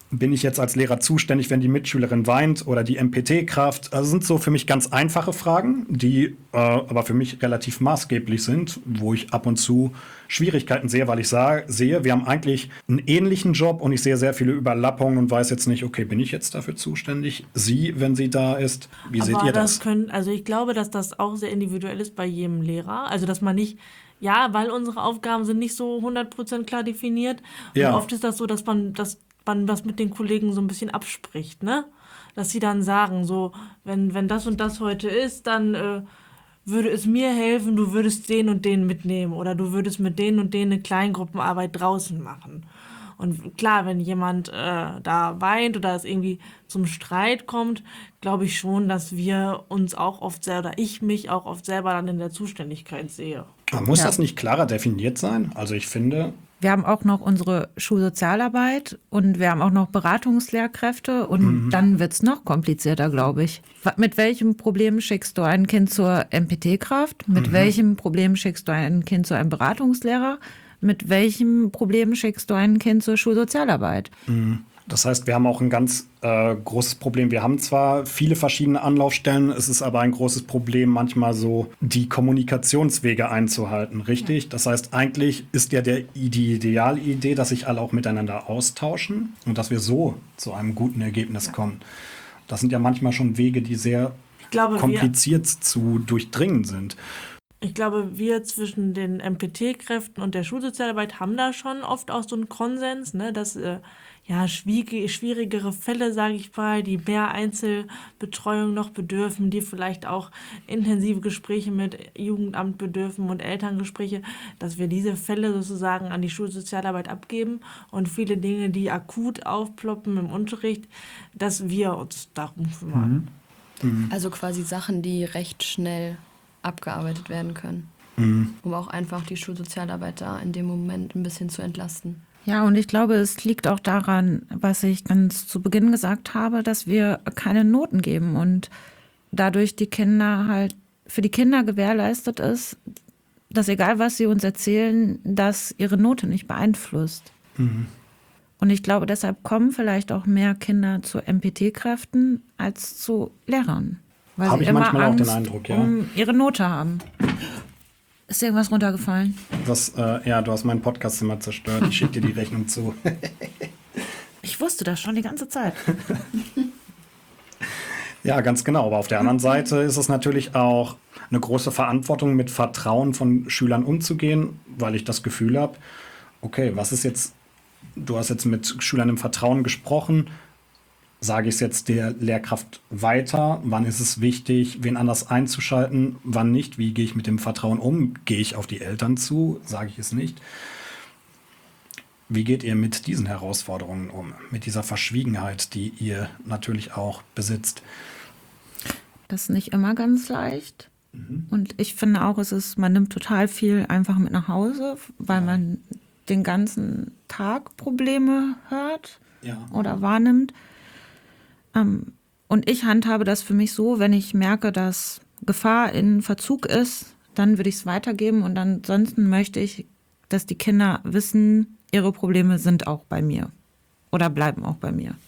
bin ich jetzt als Lehrer zuständig, wenn die Mitschülerin weint oder die M P T-Kraft? Also sind so für mich ganz einfache Fragen, die äh, aber für mich relativ maßgeblich sind, wo ich ab und zu Schwierigkeiten sehe, weil ich sah, sehe, wir haben eigentlich einen ähnlichen Job und ich sehe sehr viele Überlappungen und weiß jetzt nicht, okay, bin ich jetzt dafür zuständig? Sie, wenn sie da ist, wie seht Aber ihr das? das können, also ich glaube, dass das auch sehr individuell ist bei jedem Lehrer. Also dass man nicht, ja, weil unsere Aufgaben sind nicht so hundert Prozent klar definiert. Und Ja. oft ist das so, dass man, dass man das mit den Kollegen so ein bisschen abspricht, ne? Dass sie dann sagen, so, wenn, wenn das und das heute ist, dann äh, würde es mir helfen, du würdest den und den mitnehmen oder du würdest mit denen und denen eine Kleingruppenarbeit draußen machen. Und klar, wenn jemand äh, da weint oder es irgendwie zum Streit kommt, glaube ich schon, dass wir uns auch oft selber, oder ich mich auch oft selber dann in der Zuständigkeit sehe. Aber muss Ja. das nicht klarer definiert sein? Also ich finde, Wir haben auch noch unsere Schulsozialarbeit und wir haben auch noch Beratungslehrkräfte und dann wird es noch komplizierter, glaube ich. Wa- Mit welchem Problem schickst du ein Kind zur M P T-Kraft? Mit welchem Problem schickst du ein Kind zu einem Beratungslehrer? Mit welchem Problem schickst du ein Kind zur Schulsozialarbeit? das heißt, wir haben auch ein ganz äh, großes Problem. Wir haben zwar viele verschiedene Anlaufstellen, es ist aber ein großes Problem, manchmal so die Kommunikationswege einzuhalten, richtig? Das heißt, eigentlich ist ja der, die Idealidee, dass sich alle auch miteinander austauschen und dass wir so zu einem guten Ergebnis kommen. Das sind ja manchmal schon Wege, die sehr Ich glaube, wir, kompliziert zu durchdringen sind. ich glaube, wir zwischen den M P T-Kräften und der Schulsozialarbeit haben da schon oft auch so einen Konsens, ne, dass äh, ja, schwierige, schwierigere Fälle, sage ich mal, die mehr Einzelbetreuung noch bedürfen, die vielleicht auch intensive Gespräche mit Jugendamt bedürfen und Elterngespräche, dass wir diese Fälle sozusagen an die Schulsozialarbeit abgeben und viele Dinge, die akut aufploppen im Unterricht, dass wir uns darum kümmern. Also quasi Sachen, die recht schnell abgearbeitet werden können. Um auch einfach die Schulsozialarbeit da in dem Moment ein bisschen zu entlasten. Ja, und ich glaube, es liegt auch daran, was ich ganz zu Beginn gesagt habe, dass wir keine Noten geben und dadurch die Kinder halt für die Kinder gewährleistet ist, dass egal was sie uns erzählen, dass ihre Note nicht beeinflusst. Und ich glaube, deshalb kommen vielleicht auch mehr Kinder zu M P T-Kräften als zu Lehrern. Weil Hab sie ich immer manchmal auch den Angst Eindruck, ja. um ihre Note haben. Ist dir irgendwas runtergefallen? Das, äh, ja, du hast mein Podcastzimmer zerstört. Ich schicke dir die Rechnung zu. Ich wusste das schon die ganze Zeit. Ja, ganz genau. Aber auf der anderen Seite ist es natürlich auch eine große Verantwortung, mit Vertrauen von Schülern umzugehen, weil ich das Gefühl habe, okay, was ist jetzt, du hast jetzt mit Schülern im Vertrauen gesprochen, sage ich es jetzt der Lehrkraft weiter, wann ist es wichtig, wen anders einzuschalten, wann nicht, wie gehe ich mit dem Vertrauen um, gehe ich auf die Eltern zu, sage ich es nicht. Wie geht ihr mit diesen Herausforderungen um, mit dieser Verschwiegenheit, die ihr natürlich auch besitzt? Das ist nicht immer ganz leicht. Und ich finde auch, es ist, man nimmt total viel einfach mit nach Hause, weil man den ganzen Tag Probleme hört Ja. oder wahrnimmt. Ähm, und ich handhabe das für mich so, wenn ich merke, dass Gefahr in Verzug ist, dann würde ich es weitergeben und ansonsten möchte ich, dass die Kinder wissen, ihre Probleme sind auch bei mir oder bleiben auch bei mir.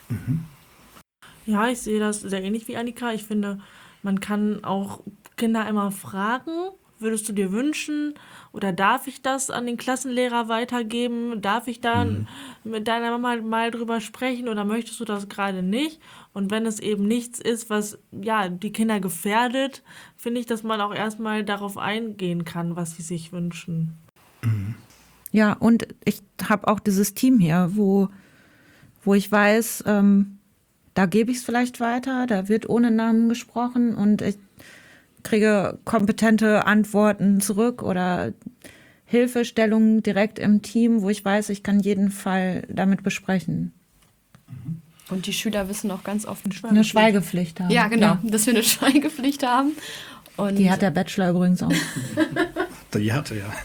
Ja, ich sehe das sehr ähnlich wie Annika. Ich finde, man kann auch Kinder immer fragen, würdest du dir wünschen oder darf ich das an den Klassenlehrer weitergeben? Darf ich da mit deiner Mama mal drüber sprechen oder möchtest du das gerade nicht? Und wenn es eben nichts ist, was ja die Kinder gefährdet, finde ich, dass man auch erstmal darauf eingehen kann, was sie sich wünschen. Ja, und ich habe auch dieses Team hier, wo, wo ich weiß, ähm, da gebe ich es vielleicht weiter, da wird ohne Namen gesprochen und ich kriege kompetente Antworten zurück oder Hilfestellungen direkt im Team, wo ich weiß, ich kann jeden Fall damit besprechen. Und die Schüler wissen auch ganz oft Eine Schweigepflicht haben. Ja, genau, dass wir eine Schweigepflicht haben. Und, Die hat der Bachelor übrigens auch. Die hatte ja.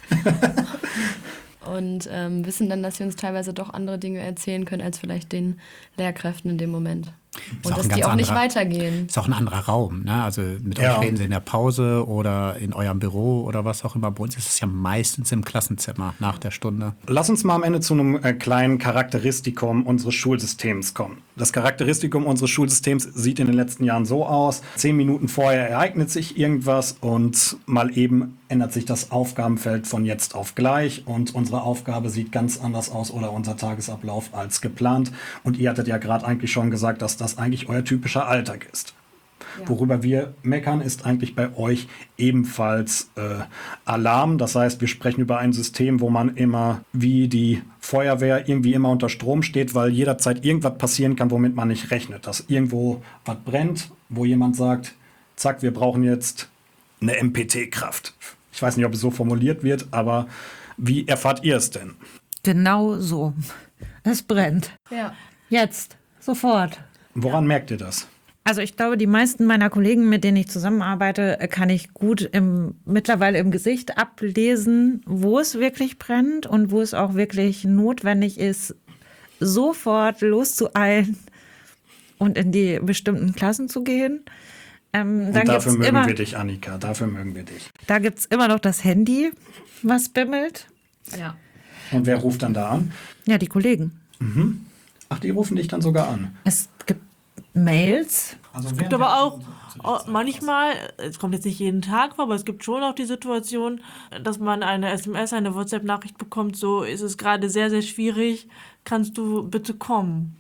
und ähm, wissen dann, dass sie uns teilweise doch andere Dinge erzählen können, als vielleicht den Lehrkräften in dem Moment. Ist Und auch dass ein die ganz auch nicht anderer- weitergehen. Ist auch ein anderer Raum. Ne? Also mit Ja. euch reden sie in der Pause oder in eurem Büro oder was auch immer. Bei uns ist es ja meistens im Klassenzimmer nach der Stunde. Lass uns mal am Ende zu einem äh, kleinen Charakteristikum unseres Schulsystems kommen. Das Charakteristikum unseres Schulsystems sieht in den letzten Jahren so aus: Zehn Minuten vorher ereignet sich irgendwas und mal eben ändert sich das Aufgabenfeld von jetzt auf gleich und unsere Aufgabe sieht ganz anders aus oder unser Tagesablauf als geplant. Und ihr hattet ja gerade eigentlich schon gesagt, dass das eigentlich euer typischer Alltag ist. Worüber wir meckern, ist eigentlich bei euch ebenfalls äh, Alarm. Das heißt, wir sprechen über ein System, wo man immer wie die Feuerwehr irgendwie immer unter Strom steht, weil jederzeit irgendwas passieren kann, womit man nicht rechnet. Dass irgendwo was brennt, wo jemand sagt, zack, wir brauchen jetzt eine M P T-Kraft. Ich weiß nicht, ob es so formuliert wird, aber wie erfahrt ihr es denn? Genau so. Es brennt. Ja. Jetzt. Sofort. Woran merkt ihr das? Also ich glaube, die meisten meiner Kollegen, mit denen ich zusammenarbeite, kann ich gut im, mittlerweile im Gesicht ablesen, wo es wirklich brennt und wo es auch wirklich notwendig ist, sofort loszueilen und in die bestimmten Klassen zu gehen. Ähm, Und dann dafür gibt's mögen immer, wir dich, Annika. Dafür mögen wir dich. Da gibt es immer noch das Handy, was bimmelt. Ja. Und wer ruft dann da an? Ja, die Kollegen. Ach, die rufen dich dann sogar an. Es gibt Mails. Also Es gibt aber auch auch manchmal, es kommt jetzt nicht jeden Tag vor, aber es gibt schon auch die Situation, dass man eine S M S, eine WhatsApp-Nachricht bekommt, so ist es gerade sehr, sehr schwierig, kannst du bitte kommen?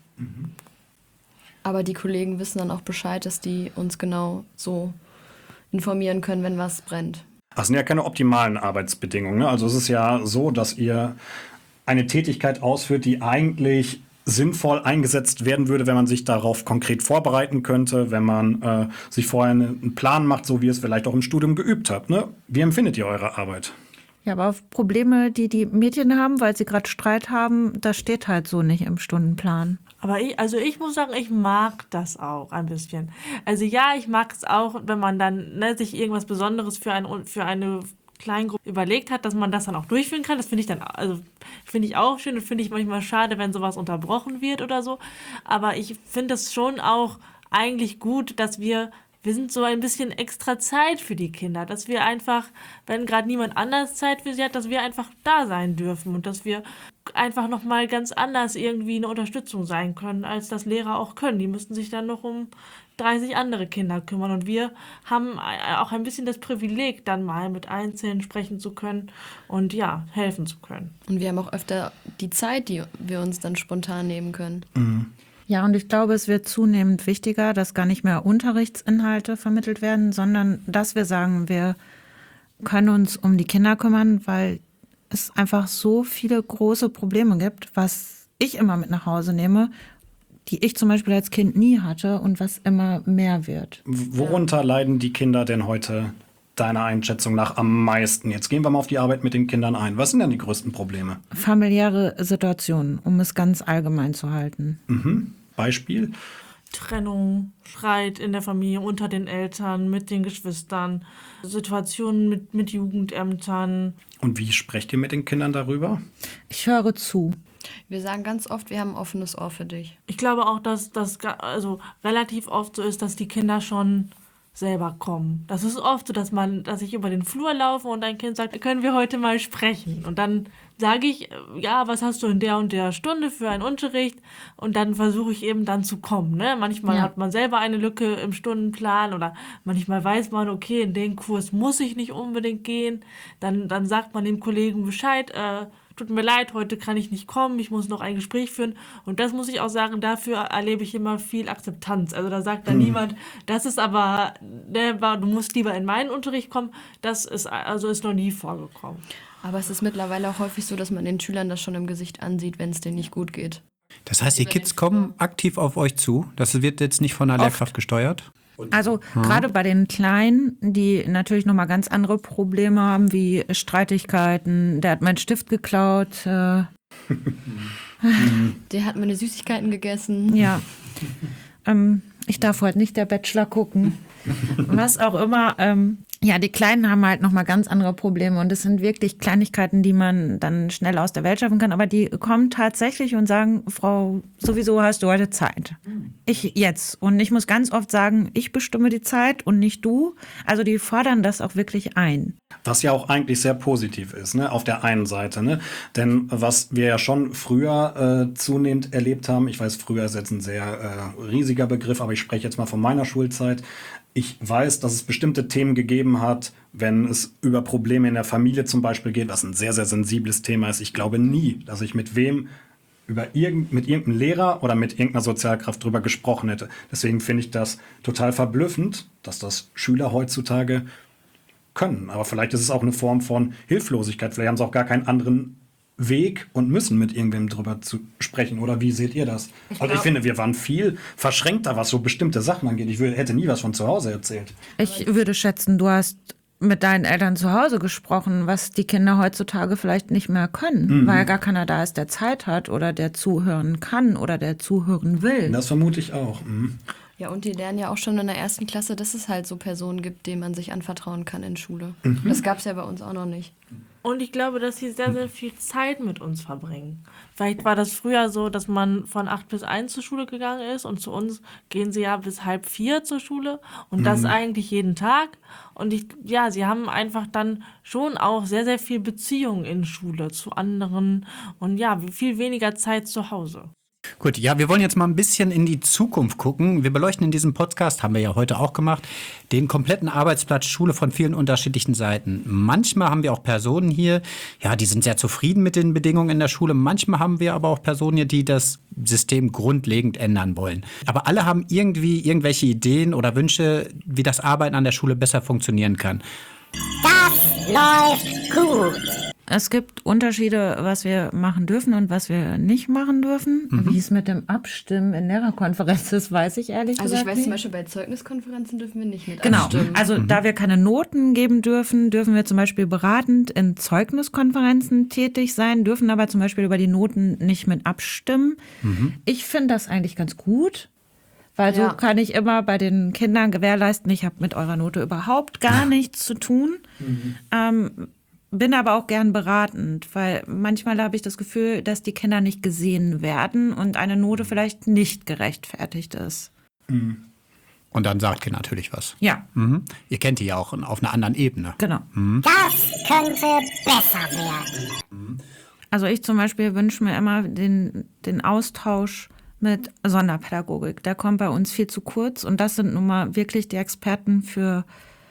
Aber die Kollegen wissen dann auch Bescheid, dass die uns genau so informieren können, wenn was brennt. Das sind ja keine optimalen Arbeitsbedingungen. Ne? Also es ist ja so, dass ihr eine Tätigkeit ausführt, die eigentlich sinnvoll eingesetzt werden würde, wenn man sich darauf konkret vorbereiten könnte, wenn man äh, sich vorher einen Plan macht, so wie ihr es vielleicht auch im Studium geübt habt. Ne? Wie empfindet ihr eure Arbeit? Ja, aber auf Probleme, die die Mädchen haben, weil sie gerade Streit haben, das steht halt so nicht im Stundenplan. Aber ich, also ich muss sagen, ich mag das auch ein bisschen. Also ja, ich mag es auch, wenn man dann ne, sich irgendwas Besonderes für, ein, für eine Kleingruppe überlegt hat, dass man das dann auch durchführen kann. Das finde ich dann, also finde ich auch schön und finde ich manchmal schade, wenn sowas unterbrochen wird oder so. Aber ich finde es schon auch eigentlich gut, dass wir Wir sind so ein bisschen extra Zeit für die Kinder, dass wir einfach, wenn gerade niemand anders Zeit für sie hat, dass wir einfach da sein dürfen und dass wir einfach nochmal ganz anders irgendwie eine Unterstützung sein können, als das Lehrer auch können. Die müssten sich dann noch um dreißig andere Kinder kümmern und wir haben auch ein bisschen das Privileg, dann mal mit Einzelnen sprechen zu können und ja, helfen zu können. Und wir haben auch öfter die Zeit, die wir uns dann spontan nehmen können. Ja, und ich glaube, es wird zunehmend wichtiger, dass gar nicht mehr Unterrichtsinhalte vermittelt werden, sondern dass wir sagen, wir können uns um die Kinder kümmern, weil es einfach so viele große Probleme gibt, was ich immer mit nach Hause nehme, die ich zum Beispiel als Kind nie hatte und was immer mehr wird. Worunter leiden die Kinder denn heute deiner Einschätzung nach am meisten? Jetzt gehen wir mal auf die Arbeit mit den Kindern ein. Was sind denn die größten Probleme? Familiäre Situationen, um es ganz allgemein zu halten. Mhm. Beispiel? Trennung, Streit in der Familie, unter den Eltern, mit den Geschwistern, Situationen mit, mit Jugendämtern. Und wie sprecht ihr mit den Kindern darüber? Ich höre zu. Wir sagen ganz oft, wir haben ein offenes Ohr für dich. Ich glaube auch, dass das ga- also relativ oft so ist, dass die Kinder schon selber kommen. Das ist oft so, dass man, dass ich über den Flur laufe und ein Kind sagt, können wir heute mal sprechen? Und dann sage ich, ja, was hast du in der und der Stunde für einen Unterricht? Und dann versuche ich eben dann zu kommen. Ne? Manchmal Ja. hat man selber eine Lücke im Stundenplan oder manchmal weiß man, okay, in den Kurs muss ich nicht unbedingt gehen. Dann, dann sagt man dem Kollegen Bescheid, äh, tut mir leid, heute kann ich nicht kommen, ich muss noch ein Gespräch führen. Und das muss ich auch sagen, dafür erlebe ich immer viel Akzeptanz. Also da sagt dann niemand, das ist aber, ne, du musst lieber in meinen Unterricht kommen. Das ist also ist noch nie vorgekommen. Aber es ist mittlerweile auch häufig so, dass man den Schülern das schon im Gesicht ansieht, wenn es denen nicht gut geht. Das heißt, die Kids kommen aktiv auf euch zu. Das wird jetzt nicht von der Lehrkraft gesteuert. Also gerade bei den Kleinen, die natürlich nochmal ganz andere Probleme haben, wie Streitigkeiten, der hat meinen Stift geklaut. Äh, Der hat meine Süßigkeiten gegessen. ja, ähm, ich darf heute nicht der Bachelor gucken. Was auch immer. Ähm, Ja, die Kleinen haben halt nochmal ganz andere Probleme und es sind wirklich Kleinigkeiten, die man dann schnell aus der Welt schaffen kann, aber die kommen tatsächlich und sagen, Frau, sowieso hast du heute Zeit. Ich jetzt. Und ich muss ganz oft sagen, ich bestimme die Zeit und nicht du. Also die fordern das auch wirklich ein. Was ja auch eigentlich sehr positiv ist, ne, auf der einen Seite, ne? Denn was wir ja schon früher äh, zunehmend erlebt haben, ich weiß, früher ist jetzt ein sehr äh, riesiger Begriff, aber ich spreche jetzt mal von meiner Schulzeit. Ich weiß, dass es bestimmte Themen gegeben hat, wenn es über Probleme in der Familie zum Beispiel geht, was ein sehr, sehr sensibles Thema ist. Ich glaube nie, dass ich mit wem über irgend, mit irgendeinem Lehrer oder mit irgendeiner Sozialkraft drüber gesprochen hätte. Deswegen finde ich das total verblüffend, dass das Schüler heutzutage können. Aber vielleicht ist es auch eine Form von Hilflosigkeit. Vielleicht haben sie auch gar keinen anderen Weg und müssen mit irgendwem drüber zu sprechen. Oder wie seht ihr das? Ich also ich finde, wir waren viel verschränkter, was so bestimmte Sachen angeht. Ich will, hätte nie was von zu Hause erzählt. Ich würde schätzen, du hast mit deinen Eltern zu Hause gesprochen, was die Kinder heutzutage vielleicht nicht mehr können, mhm. weil gar keiner da ist, der Zeit hat oder der zuhören kann oder der zuhören will. Das vermute ich auch. Mhm. Ja, und die lernen ja auch schon in der ersten Klasse, dass es halt so Personen gibt, denen man sich anvertrauen kann in Schule. Mhm. Das gab es ja bei uns auch noch nicht. Und ich glaube, dass sie sehr, sehr viel Zeit mit uns verbringen. Vielleicht war das früher so, dass man von acht bis eins zur Schule gegangen ist und zu uns gehen sie ja bis halb vier zur Schule und das mhm. eigentlich jeden Tag. Und ich, ja, sie haben einfach dann schon auch sehr, sehr viel Beziehung in Schule zu anderen und ja, viel weniger Zeit zu Hause. Gut, ja, wir wollen jetzt mal ein bisschen in die Zukunft gucken. Wir beleuchten in diesem Podcast, haben wir ja heute auch gemacht, den kompletten Arbeitsplatz Schule von vielen unterschiedlichen Seiten. Manchmal haben wir auch Personen hier, ja, die sind sehr zufrieden mit den Bedingungen in der Schule. Manchmal haben wir aber auch Personen hier, die das System grundlegend ändern wollen. Aber alle haben irgendwie irgendwelche Ideen oder Wünsche, wie das Arbeiten an der Schule besser funktionieren kann. Das läuft gut. Es gibt Unterschiede, was wir machen dürfen und was wir nicht machen dürfen. Mhm. Wie es mit dem Abstimmen in Lehrerkonferenz ist, weiß ich ehrlich also gesagt ich weiß nicht. zum Beispiel, bei Zeugniskonferenzen dürfen wir nicht mit genau. abstimmen. Also mhm. da wir keine Noten geben dürfen, dürfen wir zum Beispiel beratend in Zeugniskonferenzen tätig sein, dürfen aber zum Beispiel über die Noten nicht mit abstimmen. Mhm. Ich finde das eigentlich ganz gut. Weil so ja. kann ich immer bei den Kindern gewährleisten, ich habe mit eurer Note überhaupt gar nichts zu tun. Mhm. Ähm, bin aber auch gern beratend, weil manchmal habe ich das Gefühl, dass die Kinder nicht gesehen werden und eine Note vielleicht nicht gerechtfertigt ist. Mhm. Und dann sagt ihr natürlich was. Ja. Mhm. Ihr kennt die ja auch auf einer anderen Ebene. Genau. Mhm. Das könnte besser werden. Also ich zum Beispiel wünsche mir immer den, den Austausch mit Sonderpädagogik. Der kommt bei uns viel zu kurz und das sind nun mal wirklich die Experten für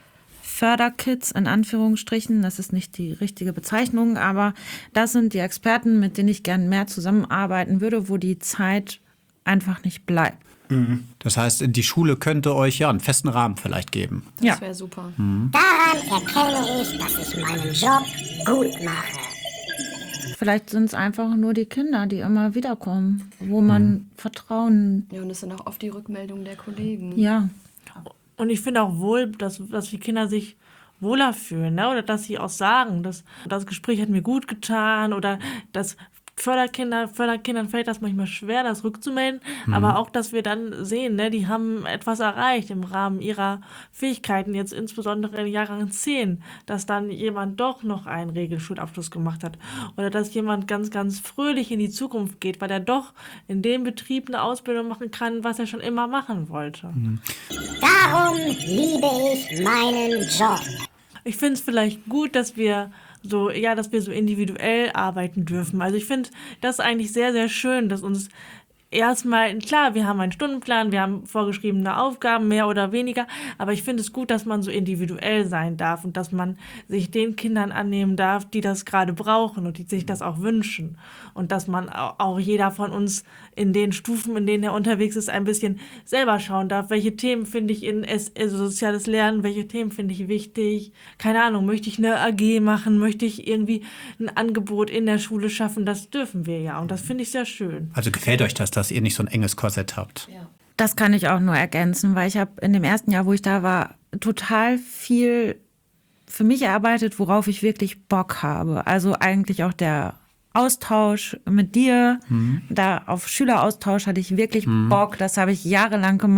Förderkids in Anführungsstrichen. Das ist nicht die richtige Bezeichnung, aber das sind die Experten, mit denen ich gerne mehr zusammenarbeiten würde, wo die Zeit einfach nicht bleibt. Mhm. Das heißt, die Schule könnte euch ja einen festen Rahmen vielleicht geben. Das ja. wäre super. Mhm. Daran erkenne ich, dass ich meinen Job gut mache. Vielleicht sind es einfach nur die Kinder, die immer wiederkommen, wo man mhm. Vertrauen... Ja, und das sind auch oft die Rückmeldungen der Kollegen. Ja. Und ich finde auch wohl, dass, dass die Kinder sich wohler fühlen, ne? Oder dass sie auch sagen, dass das Gespräch hat mir gut getan oder dass Förderkinder, Förderkindern fällt das manchmal schwer, das rückzumelden, mhm. aber auch, dass wir dann sehen, ne, die haben etwas erreicht im Rahmen ihrer Fähigkeiten, jetzt insbesondere in Jahrgang zehn, dass dann jemand doch noch einen Regelschulabschluss gemacht hat oder dass jemand ganz, ganz fröhlich in die Zukunft geht, weil er doch in dem Betrieb eine Ausbildung machen kann, was er schon immer machen wollte. Mhm. Darum liebe ich meinen Job. Ich finde es vielleicht gut, dass wir so, ja, dass wir so individuell arbeiten dürfen. Also ich finde das eigentlich sehr, sehr schön, dass uns erstmal, klar, wir haben einen Stundenplan, wir haben vorgeschriebene Aufgaben, mehr oder weniger, aber ich finde es gut, dass man so individuell sein darf und dass man sich den Kindern annehmen darf, die das gerade brauchen und die sich das auch wünschen und dass man auch jeder von uns in den Stufen, in denen er unterwegs ist, ein bisschen selber schauen darf, welche Themen finde ich in also soziales Lernen, welche Themen finde ich wichtig, keine Ahnung, möchte ich eine A G machen, möchte ich irgendwie ein Angebot in der Schule schaffen, das dürfen wir ja und das finde ich sehr schön. Also gefällt euch das, dass ihr nicht so ein enges Korsett habt? Ja. Das kann ich auch nur ergänzen, weil ich habe in dem ersten Jahr, wo ich da war, total viel für mich erarbeitet, worauf ich wirklich Bock habe. Also eigentlich auch der Austausch mit dir, mhm. da auf Schüleraustausch hatte ich wirklich mhm. Bock, das habe ich jahrelang gemacht.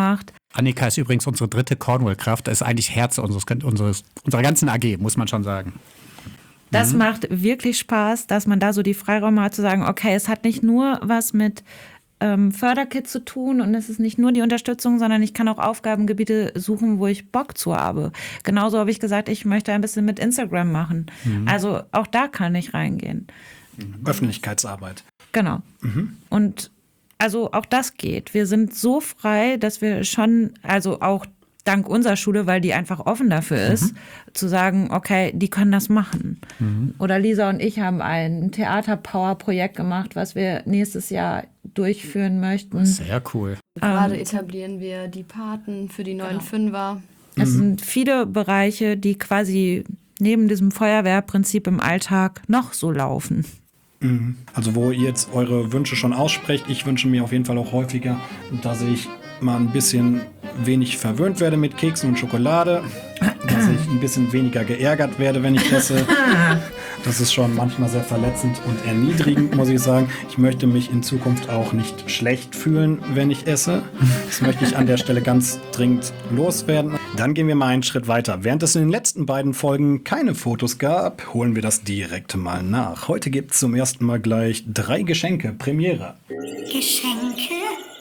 Annika ist übrigens unsere dritte Cornwall-Kraft. Das ist eigentlich Herz unseres, unseres, unserer ganzen A G, muss man schon sagen. Das mhm. macht wirklich Spaß, dass man da so die Freiräume hat zu sagen, okay, es hat nicht nur was mit ähm, Förderkit zu tun und es ist nicht nur die Unterstützung, sondern ich kann auch Aufgabengebiete suchen, wo ich Bock zu habe. Genauso habe ich gesagt, ich möchte ein bisschen mit Instagram machen. Mhm. Also auch da kann ich reingehen. Mhm. Öffentlichkeitsarbeit. Genau. Mhm. Und also auch das geht. Wir sind so frei, dass wir schon, also auch dank unserer Schule, weil die einfach offen dafür ist, mhm. zu sagen, okay, die können das machen. Mhm. Oder Lisa und ich haben ein Theater-Power-Projekt gemacht, was wir nächstes Jahr durchführen möchten. Sehr cool. Gerade Ähm, etablieren wir die Paten für die neuen genau. Fünfer. Es Mhm. sind viele Bereiche, die quasi neben diesem Feuerwehrprinzip im Alltag noch so laufen. Mhm. Also wo ihr jetzt eure Wünsche schon aussprecht, ich wünsche mir auf jeden Fall auch häufiger, dass ich mal ein bisschen wenig verwöhnt werde mit Keksen und Schokolade, dass ich ein bisschen weniger geärgert werde, wenn ich esse. Das ist schon manchmal sehr verletzend und erniedrigend, muss ich sagen. Ich möchte mich in Zukunft auch nicht schlecht fühlen, wenn ich esse. Das möchte ich an der Stelle ganz dringend loswerden. Dann gehen wir mal einen Schritt weiter. Während es in den letzten beiden Folgen keine Fotos gab, holen wir das direkt mal nach. Heute gibt es zum ersten Mal gleich drei Geschenke. Premiere. Geschenke?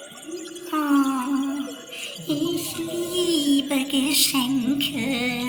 Oh, ich liebe Geschenke.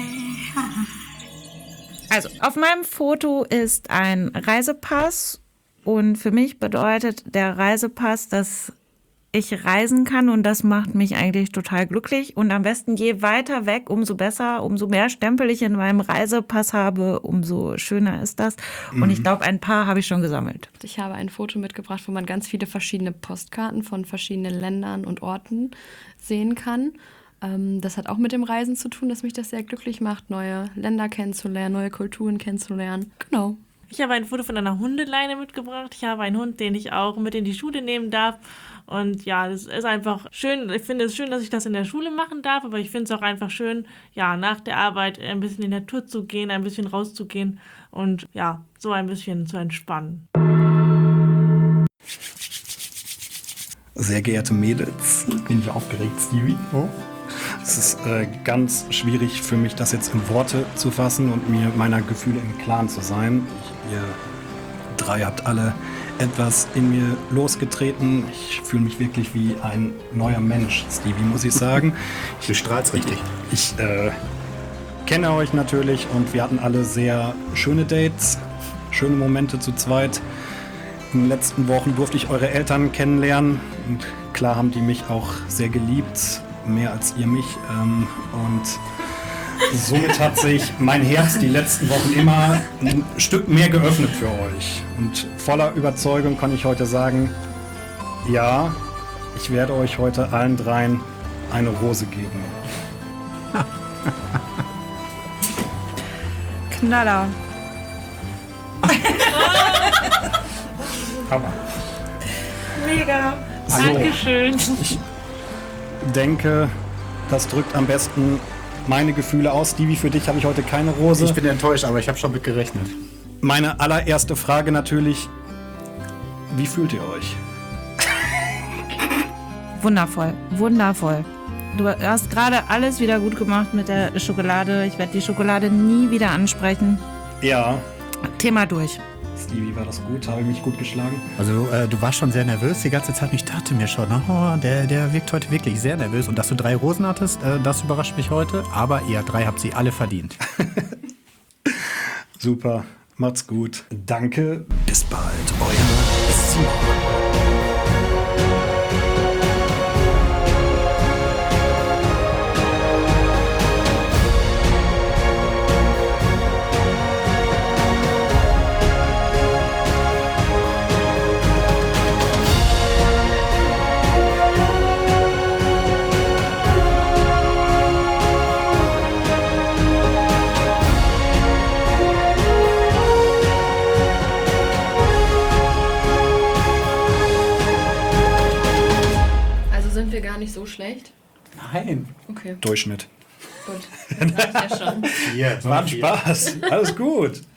Also auf meinem Foto ist ein Reisepass und für mich bedeutet der Reisepass, dass ich reisen kann und das macht mich eigentlich total glücklich und am besten je weiter weg, umso besser, umso mehr Stempel ich in meinem Reisepass habe, umso schöner ist das und ich glaube, ein paar habe ich schon gesammelt. Ich habe ein Foto mitgebracht, wo man ganz viele verschiedene Postkarten von verschiedenen Ländern und Orten sehen kann. Das hat auch mit dem Reisen zu tun, dass mich das sehr glücklich macht, neue Länder kennenzulernen, neue Kulturen kennenzulernen. Genau. Ich habe ein Foto von einer Hundeleine mitgebracht. Ich habe einen Hund, den ich auch mit in die Schule nehmen darf. Und ja, das ist einfach schön. Ich finde es schön, dass ich das in der Schule machen darf, aber ich finde es auch einfach schön, ja, nach der Arbeit ein bisschen in die Natur zu gehen, ein bisschen rauszugehen und ja, so ein bisschen zu entspannen. Sehr geehrte Mädels, bin ich aufgeregt, Stevie. Oh. Es ist äh, ganz schwierig für mich, das jetzt in Worte zu fassen und mir meiner Gefühle im Klaren zu sein. Ich, ihr drei habt alle etwas in mir losgetreten. Ich fühle mich wirklich wie ein neuer Mensch, Stevie, muss ich sagen. Du strahlst richtig. Ich äh, kenne euch natürlich und wir hatten alle sehr schöne Dates, schöne Momente zu zweit. In den letzten Wochen durfte ich eure Eltern kennenlernen und klar haben die mich auch sehr geliebt, mehr als ihr mich. Ähm, und somit hat sich mein Herz die letzten Wochen immer ein Stück mehr geöffnet für euch. Und voller Überzeugung kann ich heute sagen, ja, ich werde euch heute allen dreien eine Rose geben. Knaller. Hammer. Mega. So. Dankeschön. Ich denke, das drückt am besten meine Gefühle aus. Stevie, für dich habe ich heute keine Rose. Ich bin enttäuscht, aber ich habe schon mit gerechnet. Meine allererste Frage natürlich, wie fühlt ihr euch? Wundervoll, wundervoll. Du hast gerade alles wieder gut gemacht mit der Schokolade. Ich werde die Schokolade nie wieder ansprechen. Ja. Thema durch. Stevie, war das gut? Habe ich mich gut geschlagen? Also äh, du warst schon sehr nervös die ganze Zeit und ich dachte mir schon, oh, der, der wirkt heute wirklich sehr nervös. Und dass du drei Rosen hattest, äh, das überrascht mich heute. Aber ihr drei habt sie alle verdient. Super, macht's gut. Danke, bis bald, euer Simon. Sind wir gar nicht so schlecht? Nein. Okay, Durchschnitt. gut. Das reicht ja schon. Hier, War ein Spaß. Alles gut.